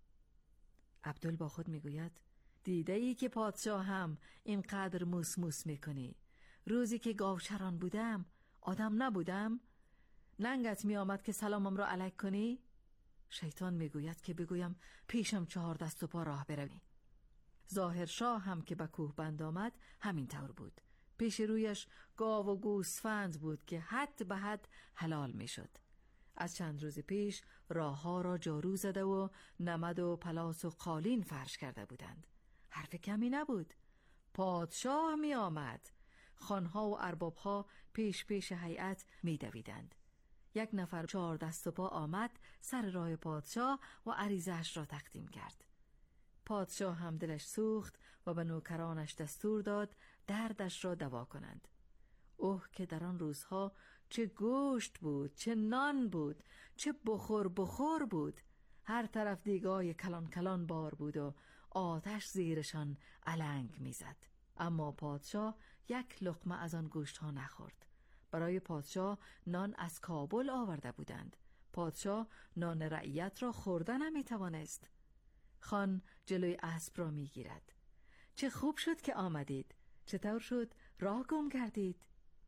عبدل با خود میگوید دیده ای که پادشاه هم اینقدر موس موس میکنی؟ روزی که گاوچران بودم آدم نبودم؟ ننگت میآمد که سلامم را علیک کنی؟ شیطان میگوید که بگویم پیشم 4 دست و پا راه بروی. ظاهر شاه هم که به کوه بند آمد همین طور بود. پیش رویش گاو و گوسفند بود که حد به حد حلال میشد. از چند روز پیش راه ها را جارو زده و نمد و پلاس و قالین فرش کرده بودند. حرف کمی نبود. پادشاه می آمد. خانها و اربابها پیش هیئت می دویدند. یک نفر 4 دست و پا آمد سر راه پادشاه و عریضه‌اش را تقدیم کرد. پادشاه هم دلش سوخت و به نوکرانش دستور داد دردش را دوا کنند. اوه که در آن روزها چه گوشت بود، چه نان بود، چه بخور بود. هر طرف دیگای کلان کلان بار بود و آتش زیرشان علنگ میزد. اما پادشاه یک لقمه از آن گوشت ها نخورد. برای پادشاه نان از کابل آورده بودند. پادشاه نان رعیت را خوردن نمی توانست. خان جلوی اسب را می گیرد. چه خوب شد که آمدید. چطور شد راه گم کردید؟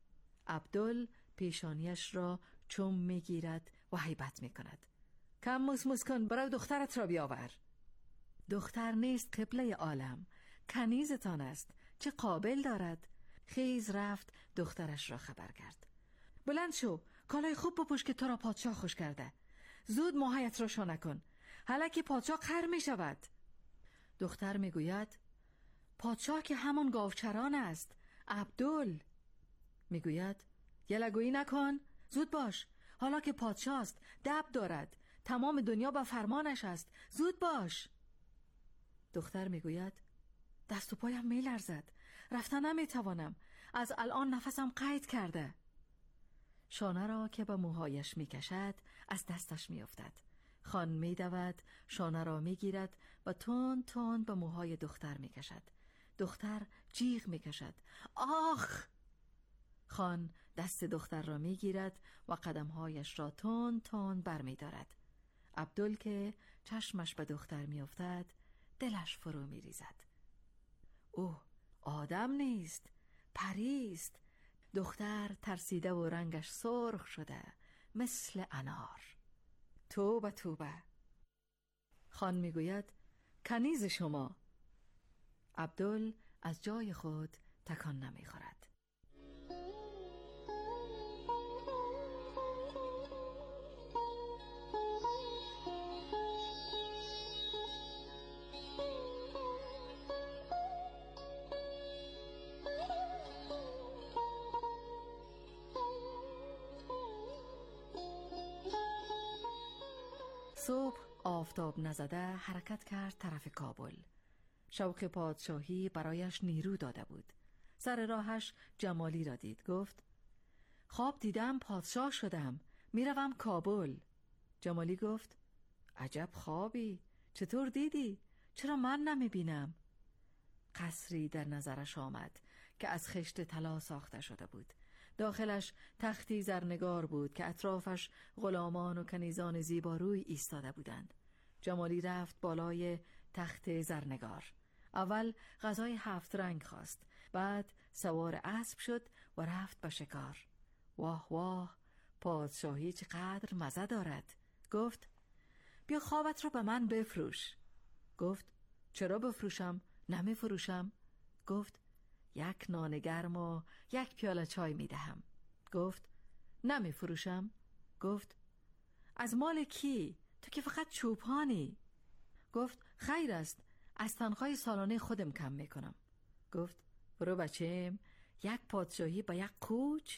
عبدل پیشانیش را چوم می گیرد و هیبت می کند. کم موس کن، برای دخترت را بیاور. دختر نیست قبله عالم، کنیزتان است. چه قابل دارد؟ خیز رفت دخترش را خبر کرد. بلند شو، کالای خوب بپوش که تو را پادشاه خوش کرده. زود موهایت را شانه کن، حالا که پادشاه خر می شود. دختر می گوید پادشاه که همان گاوچران است. عبدل می گوید یلگویی نکن، زود باش، حالا که پادشاه است، دب دارد، تمام دنیا به فرمانش است، زود باش. دختر می گوید دست و پایم می لرزد، رفتن نمی توانم، از الان نفسم قید کرده. شانه را که به موهایش می کشد از دستش می افتد. خان می دود، شانه را می گیرد و تند تند به موهای دختر می کشد. دختر جیغ می کشد. آخ! خان دست دختر را میگیرد و قدمهایش را تند تند برمی‌دارد. عبدل که چشمش به دختر میافتد دلش فرو میریزد. اوه، آدم نیست، پریست. دختر ترسیده و رنگش سرخ شده مثل انار. توبه توبه. خان میگوید کنیز شما. عبدل از جای خود تکان نمیخورد. صبح آفتاب نزده حرکت کرد طرف کابل. شوق پادشاهی برایش نیرو داده بود. سر راهش جمالی را دید. گفت خواب دیدم پادشاه شدم، میروم کابل. جمالی گفت عجب خوابی، چطور دیدی؟ چرا من نمیبینم؟ قصری در نظرش آمد که از خشت طلا ساخته شده بود. داخلش تختی زرنگار بود که اطرافش غلامان و کنیزان زیباروی ایستاده بودند. جمالی رفت بالای تخت زرنگار. اول غذای 7 رنگ خواست، بعد سوار اسب شد و رفت به شکار. واه واه، پادشاهی چقدر مزه دارد. گفت بیا خوابت را به من بفروش. گفت چرا بفروشم؟ نمی فروشم. گفت 1 نان گرم و 1 پیاله چای می دهم. گفت نمی فروشم. گفت از مال کی؟ تو که فقط چوپانی. گفت خیر است، از تنخواه سالانه خودم کم می کنم. گفت برو بچه‌م، 1 پادشاهی با 1 کوچ.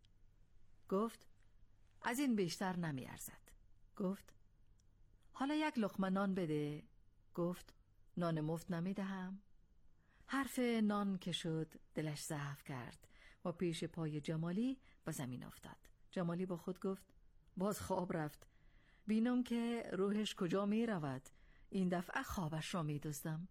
گفت از این بیشتر نمی ارزد. گفت حالا 1 لقمه نان بده. گفت نان مفت نمی دهم. حرف نان که شد دلش ضعف کرد و پیش پای جمالی به زمین افتاد. جمالی با خود گفت باز خواب رفت. بینم که روحش کجا می رود. این دفعه خوابش را می دزدم.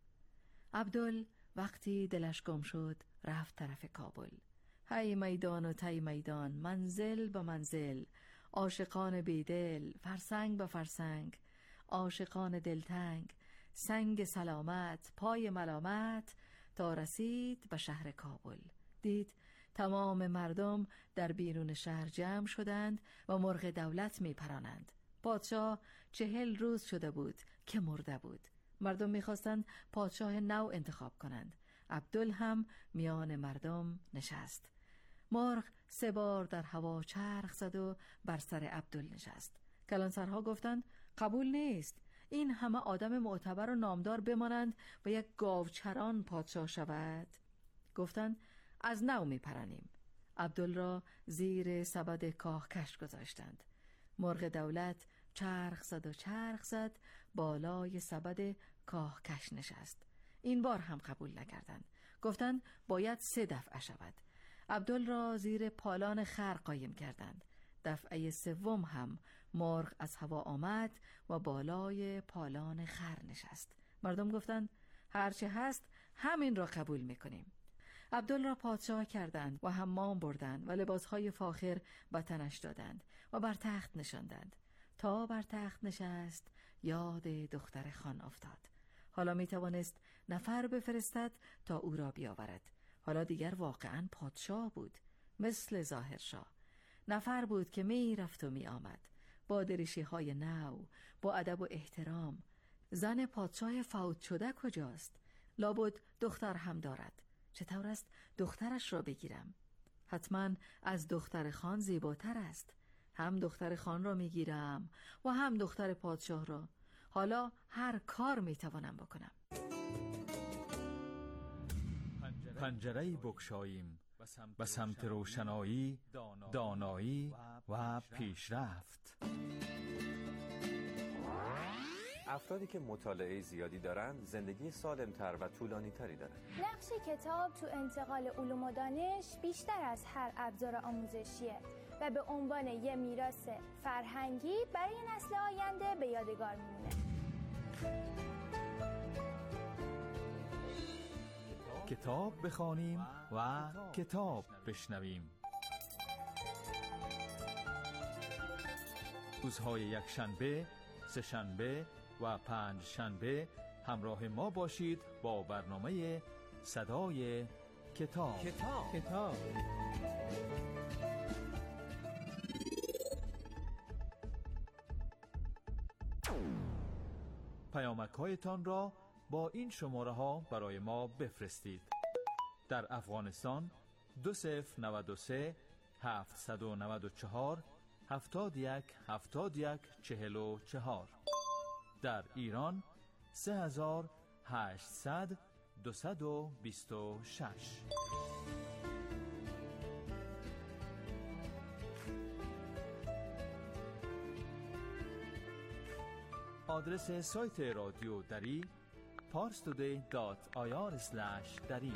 عبدل وقتی دلش گم شد رفت طرف کابل. هی میدان و تی میدان، منزل به منزل، عاشقان بیدل، فرسنگ به فرسنگ، عاشقان دلتنگ، سنگ سلامت، پای ملامت، تا رسید به شهر کابل. دید تمام مردم در بیرون شهر جمع شدند و مرغ دولت می پرانند. پادشاه 40 روز شده بود که مرده بود. مردم می خواستند پادشاه نو انتخاب کنند. عبدل هم میان مردم نشست. مرغ 3 بار در هوا چرخ زد و بر سر عبدل نشست. کلانسرها گفتند قبول نیست، این همه آدم معتبر و نامدار بمانند و 1 گاوچران پادشاه شود. گفتند از نو می پرانیم. عبدل را زیر سبد کاهکش گذاشتند. مرغ دولت چرخ زد و چرخ زد، بالای سبد کاهکش نشست. این بار هم قبول نکردند. گفتند باید 3 دفعه شود. عبدل را زیر پالان خر قایم کردند. دفعه 3 هم مرغ از هوا آمد و بالای پالان خر نشست. مردم گفتند هرچه هست همین را قبول میکنیم. عبدل را پادشاه کردند و حمام بردند و لباسهای فاخر به تنش دادند و بر تخت نشاندند. تا بر تخت نشست یاد دختر خان افتاد. حالا می توانست نفر بفرستد تا او را بیاورد. حالا دیگر واقعا پادشاه بود، مثل ظاهرشاه. نفر بود که می رفت و می آمد با دریشی های نو، با ادب و احترام. زن پادشاه فوت شده کجاست؟ لابد دختر هم دارد. چطور است دخترش را بگیرم؟ حتما از دختر خان زیباتر است. هم دختر خان را میگیرم و هم دختر پادشاه را. حالا هر کار میتوانم بکنم. پنجره بگشاییم به سمت روشنایی، دانایی و پیشرفت. افرادی که مطالعه زیادی دارند زندگی سالمتر و طولانی تری دارند. نقش کتاب تو انتقال علوم و دانش بیشتر از هر ابزار آموزشیه و به عنوان یه میراث فرهنگی برای نسل آینده به یادگار میمونه. کتاب بخوانیم و کتاب بشنویم. روزهای یکشنبه، سه‌شنبه و پنجشنبه همراه ما باشید با برنامه صدای کتاب. پیامک‌هایتان را با این شماره ها برای ما بفرستید. در افغانستان 2093 794 71 71 44. در ایران 3800 226. آدرس سایت رادیو دری parstoday.ir/dari.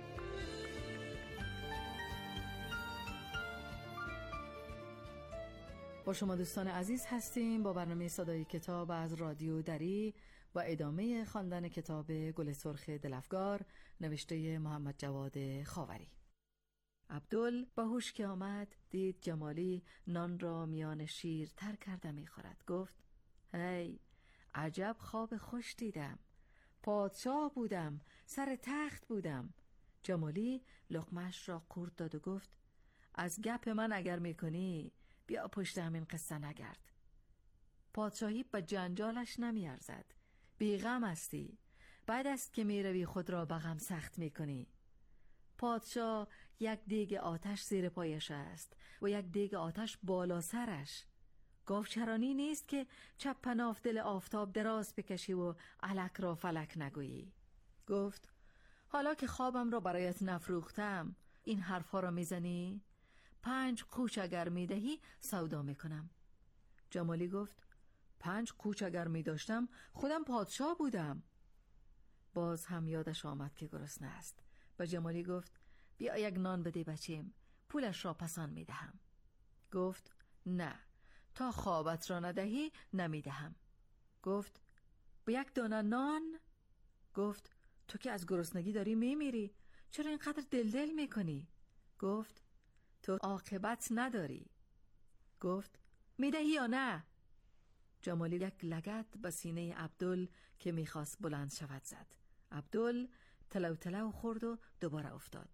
با شما دوستان عزیز هستیم با برنامه صدای کتاب از رادیو دری و ادامه خواندن کتاب گل سرخ دلافگار نوشته محمد جواد خاوری. عبدل با هوش که آمد دید جمالی نان را میان شیر تر کرده میخورد. گفت هی عجب خواب خوش دیدم، پادشاه بودم، سر تخت بودم. جمالی لقمه‌اش را قورت داد و گفت از گپ من اگر میکنی بیا پشت همین قصه نگرد. پادشاهی به جنجالش نمیارزد، بیغم هستی، بعد است که میروی خود را به غم سخت میکنی. پادشاه یک دیگ آتش زیر پایش است و یک دیگ آتش بالا سرش. گاوچرانی نیست که چپ پناف دل آفتاب دراز بکشی و الک را فلک نگویی. گفت حالا که خوابم را برایت نفروختم این حرفها را میزنی؟ 5 قوچ اگر میدهی سودا میکنم. جمالی گفت 5 قوچ اگر میداشتم خودم پادشاه بودم. باز هم یادش آمد که گرسنه است. به جمالی گفت بیا یک نان بده بچیم، پولش را پسان میدهم. گفت نه، تا خوابت را ندهی نمیدهم. گفت به یک دانه نان؟ گفت تو که از گرسنگی داری میمیری، چرا اینقدر دل میکنی؟ گفت تو عاقبت نداری. گفت میدهی یا نه؟ جمالی یک لگد به سینه عبدل که میخواست بلند شود زد. عبدل تلو تلو خورد و دوباره افتاد.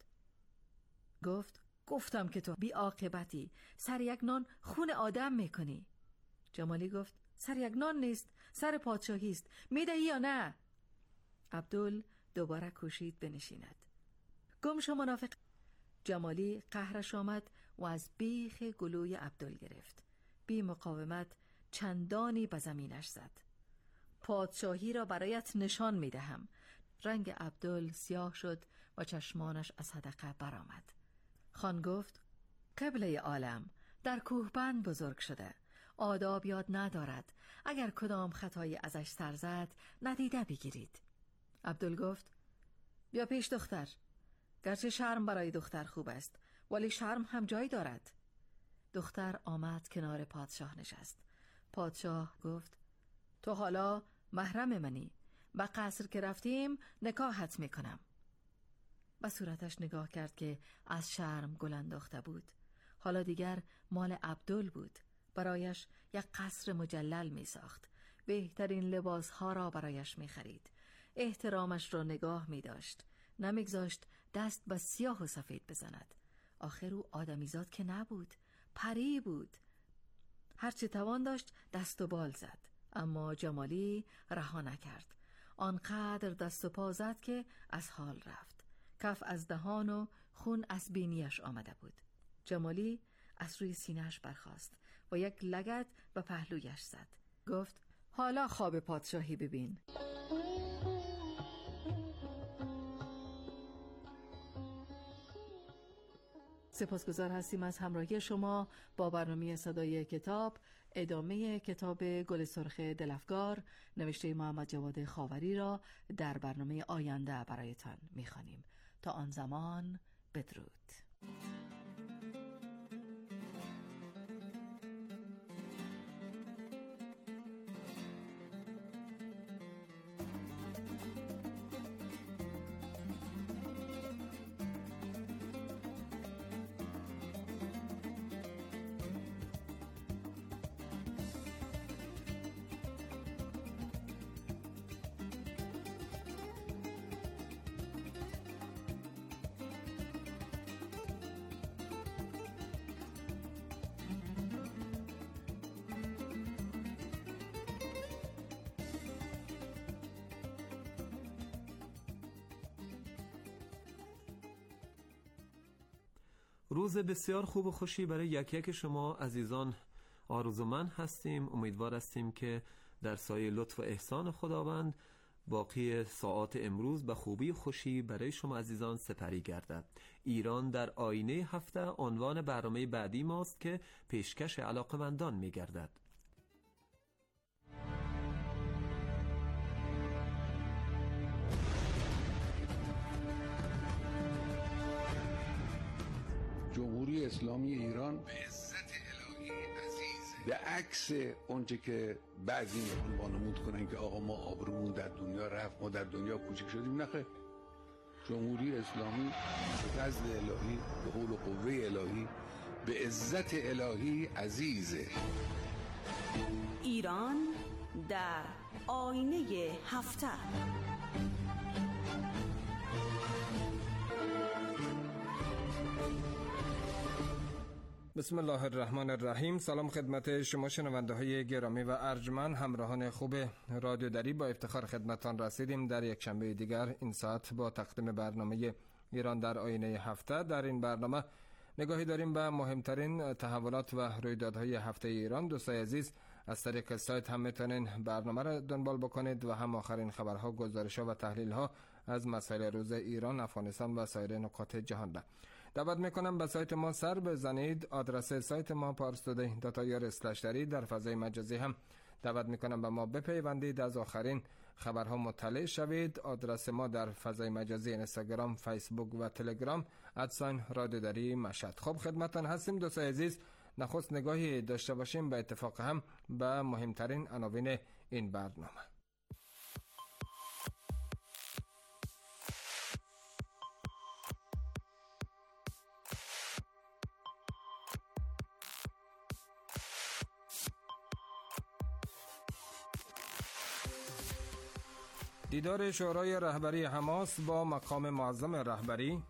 گفتم که تو بی عاقبتی، سر یک نان خون آدم میکنی. جمالی گفت سر یک نان نیست، سر پادشاهی است، میدهی یا نه؟ عبدل دوباره کوشید بنشیند. گم شو منافق. جمالی قهرش آمد و از بیخ گلوی عبدل گرفت. بی مقاومت چندانی به زمینش زد. پادشاهی را برایت نشان میدهم. رنگ عبدل سیاه شد و چشمانش از حدقه برآمد. خان گفت قبله عالم در کوهبند بزرگ شده، آداب یاد ندارد، اگر کدام خطایی ازش سر زد ندیده بگیرید. عبدل گفت بیا پیش دختر، گرچه شرم برای دختر خوب است ولی شرم هم جای دارد. دختر آمد کنار پادشاه نشست. پادشاه گفت تو حالا محرم منی، به قصر که رفتیم نکاحت میکنم. به صورتش نگاه کرد که از شرم گل انداخته بود. حالا دیگر مال عبدل بود. برایش یک قصر مجلل می ساخت. بهترین لباس ها را برایش می خرید. احترامش را نگاه می داشت. نمیگذاشت دست به سیاه و سفید بزند. آخر او آدمیزاد که نبود، پری بود. هرچه توان داشت دست و بال زد. اما جمالی رها نکرد. آنقدر دست و پا زد که از حال رفت. کف از دهان و خون از بینیش آمده بود. جمالی از روی سینه‌اش برخاست و یک لگد به پهلویش زد. گفت حالا خواب پادشاهی ببین. سپاسگزار هستیم از همراهی شما با برنامه صدای کتاب. ادامه کتاب گل سرخ دلافگار نوشته محمد جواد خاوری را در برنامه آینده برایتان می‌خوانیم. تا آن زمان بدرود. روز بسیار خوب و خوشی برای یک یک شما عزیزان آرزومند هستیم. امیدوار هستیم که در سایه لطف و احسان خداوند باقی ساعات امروز به خوبی و خوشی برای شما عزیزان سپری گردد. ایران در آینه هفته عنوان برنامه بعدی ماست که پیشکش علاقمندان می گردد. جمهوری اسلامی ایران به عزت الهی عزیزه، به عکس اونچه که بعضی میخوان وانمود کنن که آقا ما آبرومون در دنیا رفت، ما در دنیا کوچک شدیم. نخیر، جمهوری اسلامی به فضل الهی، به حول و قوه الهی، به عزت الهی عزیزه. ایران در آینه هفته. بسم الله الرحمن الرحیم. سلام خدمت شما شنونده های گرامی و ارجمند، همراهان خوب رادیو دری. با افتخار خدمتان رسیدیم در یک شنبه دیگر این ساعت با تقدیم برنامه ایران در آینه هفته. در این برنامه نگاهی داریم به مهمترین تحولات و رویدادهای هفته ایران. دوستای عزیز، از طریق سایت هم میتونین برنامه را دنبال بکنید و هم آخرین خبرها، گزارش‌ها و تحلیل‌ها از مسائل روز ایران، افغانستان و سایر نقاط جهان را دعوت میکنم به سایت ما سر بزنید. آدرس سایت ما parstoday.ir/dari. در فضای مجازی هم دعوت میکنم به ما بپیوندید، از آخرین خبرها مطلع شوید. آدرس ما در فضای مجازی اینستاگرام، فیسبوک و تلگرام @رادیو دری مشهد. خب خدمتتان هستیم دوستای عزیز. نخست نگاهی داشته باشیم به اتفاق هم به مهمترین عناوین این برنامه. دیدار شورای رهبری حماس با مقام معظم رهبری،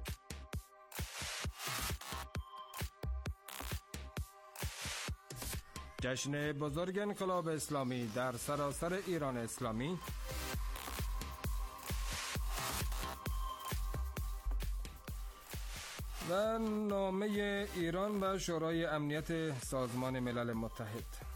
جشن بزرگ انقلاب اسلامی در سراسر ایران اسلامی، و نامه ایران و شورای امنیت سازمان ملل متحد.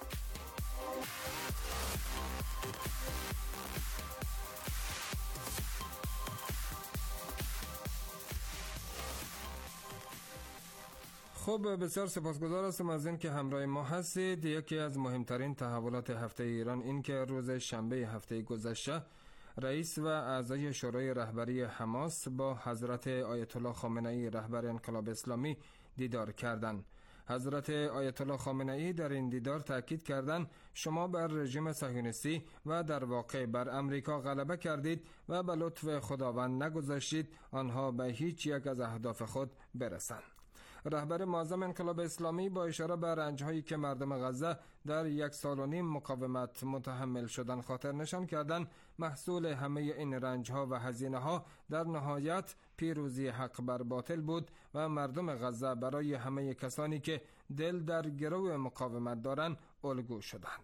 خب بسیار سپاسگزار هستم از این که همراه ما هستید. یکی از مهمترین تحولات هفته ایران این که روز شنبه هفته گذشته رئیس و اعضای شورای رهبری حماس با حضرت آیت الله خامنه‌ای رهبر انقلاب اسلامی دیدار کردند. حضرت آیت الله خامنه‌ای در این دیدار تاکید کردند شما بر رژیم صهیونیستی و در واقع بر امریکا غلبه کردید و به لطف خداوند نگذاشتید آنها به هیچ یک از اهداف خود برسند. رهبر معظم انقلاب اسلامی با اشاره به رنج‌هایی که مردم غزه در 1.5 سال مقاومت متحمل شدن خاطر نشان کردند محصول همه این رنج‌ها و هزینه‌ها در نهایت پیروزی حق بر باطل بود و مردم غزه برای همه کسانی که دل در گرو مقاومت دارند الگو شدند.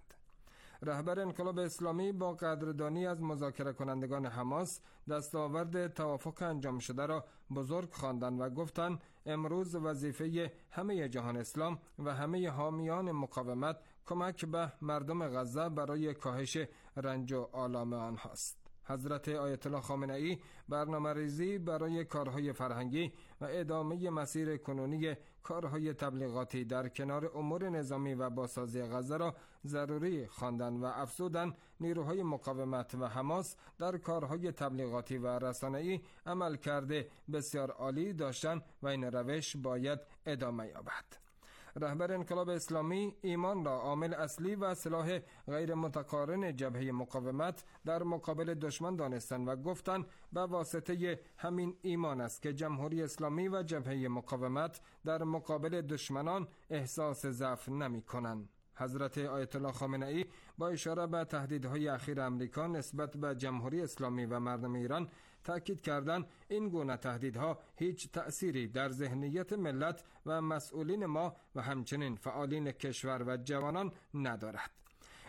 رهبر انقلاب اسلامی با قدردانی از مذاکره کنندگان حماس دستاورد توافق انجام شده را بزرگ خواندند و گفتند امروز وظیفه همه جهان اسلام و همه حامیان مقاومت کمک به مردم غزه برای کاهش رنج و آلام آنهاست. حضرت آیت الله خامنه‌ای برنامه‌ریزی برای کارهای فرهنگی و ادامه مسیر کنونی کارهای تبلیغاتی در کنار امور نظامی و بازسازی غزه را ضروری خواندند و افزودند نیروهای مقاومت و حماس در کارهای تبلیغاتی و رسانه‌ای عمل کرده بسیار عالی داشتند و این روش باید ادامه یابد. رهبر انقلاب اسلامی ایمان را عامل اصلی و سلاح غیر متقارن جبهه مقاومت در مقابل دشمن دانستند و گفتند به واسطه همین ایمان است که جمهوری اسلامی و جبهه مقاومت در مقابل دشمنان احساس ضعف نمی‌کنند. حضرت آیت الله خامنه‌ای با اشاره به تهدیدهای اخیر امریکا نسبت به جمهوری اسلامی و مردم ایران تأکید کردند این گونه تهدیدها هیچ تأثیری در ذهنیت ملت و مسئولین ما و همچنین فعالین کشور و جوانان ندارد.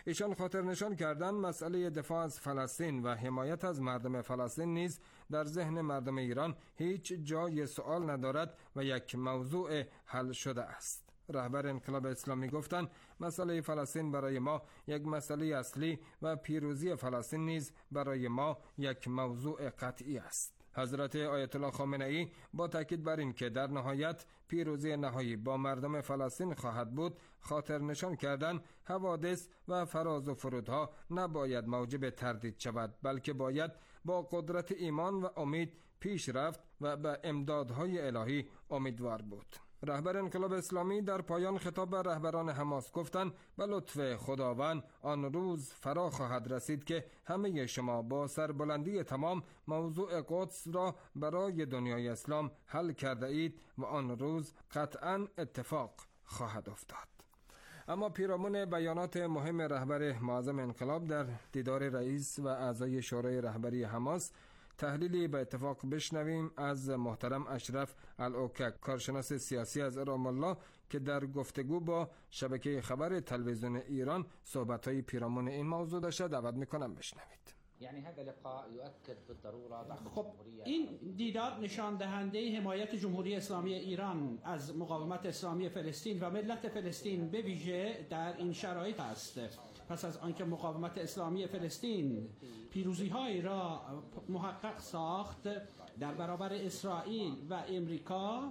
ایشان خاطر نشان کردند مسئله دفاع از فلسطین و حمایت از مردم فلسطین نیز در ذهن مردم ایران هیچ جای سؤال ندارد و یک موضوع حل شده است. رهبر انقلاب اسلامی گفتند مسئله فلسطین برای ما یک مسئله اصلی و پیروزی فلسطین نیز برای ما یک موضوع قطعی است. حضرت آیت الله خامنه ای با تاکید بر این که در نهایت پیروزی نهایی با مردم فلسطین خواهد بود خاطر نشان کردند حوادث و فراز و فرودها نباید موجب تردید شود، بلکه باید با قدرت ایمان و امید پیش رفت و به امدادهای الهی امیدوار بود. رهبر انقلاب اسلامی در پایان خطاب به رهبران حماس گفتند به لطف خداوند آن روز فرا خواهد رسید که همه شما با سربلندی تمام موضوع قدس را برای دنیای اسلام حل کرده اید و آن روز قطعا اتفاق خواهد افتاد. اما پیرامون بیانات مهم رهبر معظم انقلاب در دیدار رئیس و اعضای شورای رهبری حماس، تحلیلی به اتفاق بشنویم از محترم اشرف العکک، کارشناس سیاسی از رام الله، که در گفتگو با شبکه خبر تلویزیون ایران صحبت‌های پیرامون این موضوع داشته. دعوت می‌کنم بشنوید. خب این دیدار نشان دهنده حمایت جمهوری اسلامی ایران از مقاومت اسلامی فلسطین و ملت فلسطین به ویژه در این شرایط است. پس از آنکه مقاومت اسلامی فلسطین پیروزی‌هایی را محقق ساخت در برابر اسرائیل و امریکا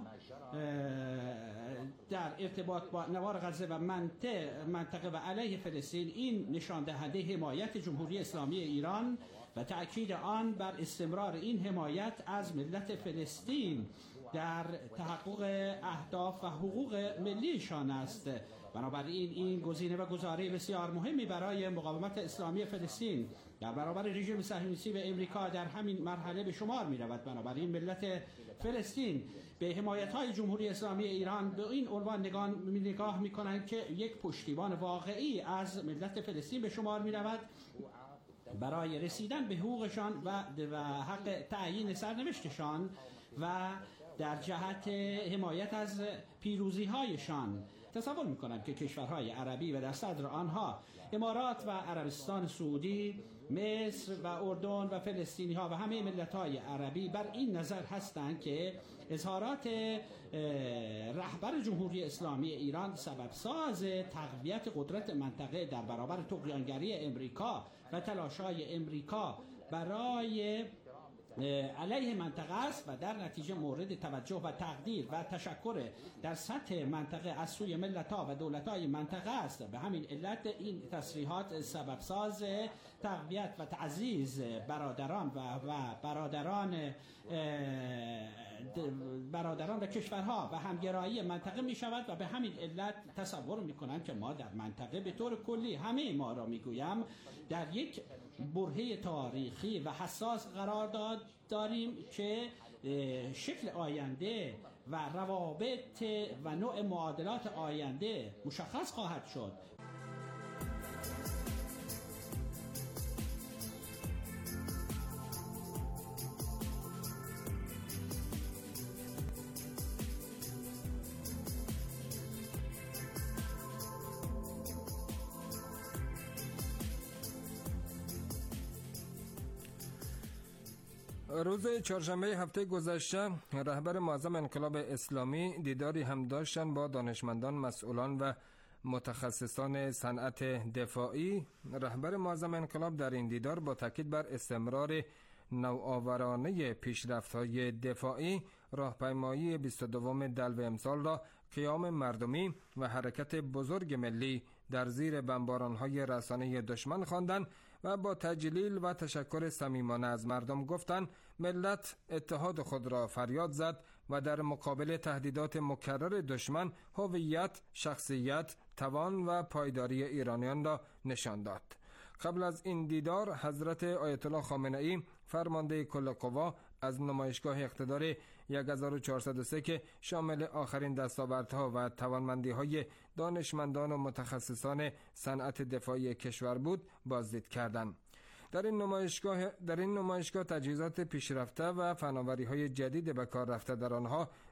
در ارتباط با نوار غزه و منطقه و علیه فلسطین، این نشان دهنده حمایت جمهوری اسلامی ایران و تأکید آن بر استمرار این حمایت از ملت فلسطین در تحقق اهداف و حقوق ملیشان است. بنابراین این گزینه و گزاره بسیار مهمی برای مقاومت اسلامی فلسطین در برابر رژیم صهیونیستی و امریکا در همین مرحله به شمار می رود. بنابراین ملت فلسطین به حمایت‌های جمهوری اسلامی ایران به این عنوان نگاه می کنند که یک پشتیبان واقعی از ملت فلسطین به شمار می رود برای رسیدن به حقوقشان و حق تعیین سرنوشتشان و در جهت حمایت از پیروزی‌هایشان. تصور می‌کنم که کشورهای عربی و در صدر آنها امارات و عربستان سعودی، مصر و اردن و فلسطینی‌ها و همه ملت‌های عربی بر این نظر هستند که اظهارات رهبر جمهوری اسلامی ایران سبب ساز تقویت قدرت منطقه در برابر طغیانگری امریکا و تلاش‌های امریکا برای علیه منطقه است و در نتیجه مورد توجه و تقدیر و تشکر در سطح منطقه از سوی ملت‌ها و دولت‌های منطقه است. به همین علت این تصریحات سبب ساز تقویت و تعزیز برادران برادران و کشورها و همگرایی منطقه می شود و به همین علت تصور می کنم که ما در منطقه به طور کلی، همه ما را می گویم، در یک برهه تاریخی و حساس قرار داریم که شکل آینده و روابط و نوع معادلات آینده مشخص خواهد شد. روز چهارشنبه هفته گذشته رهبر معظم انقلاب اسلامی دیداری هم داشتند با دانشمندان، مسئولان و متخصصان صنعت دفاعی. رهبر معظم انقلاب در این دیدار با تاکید بر استمرار نوآورانه پیشرفت‌های دفاعی، راهپیمایی 22 دلو امسال را قیام مردمی و حرکت بزرگ ملی در زیر بمباران‌های رسانه دشمن خواندند و با تجلیل و تشکر صمیمانه از مردم گفتند ملت اتحاد خود را فریاد زد و در مقابل تهدیدات مکرر دشمن هویت، شخصیت، توان و پایداری ایرانیان را نشان داد. قبل از این دیدار حضرت آیت الله خامنه ای فرمانده کل قوا از نمایشگاه اقتدار 1403 که شامل آخرین دستاوردها و توانمندی‌های دانشمندان و متخصصان صنعت دفاعی کشور بود بازدید کردند. در این نمایشگاه تجهیزات پیشرفته و فناوری‌های جدید به کار رفته در آنها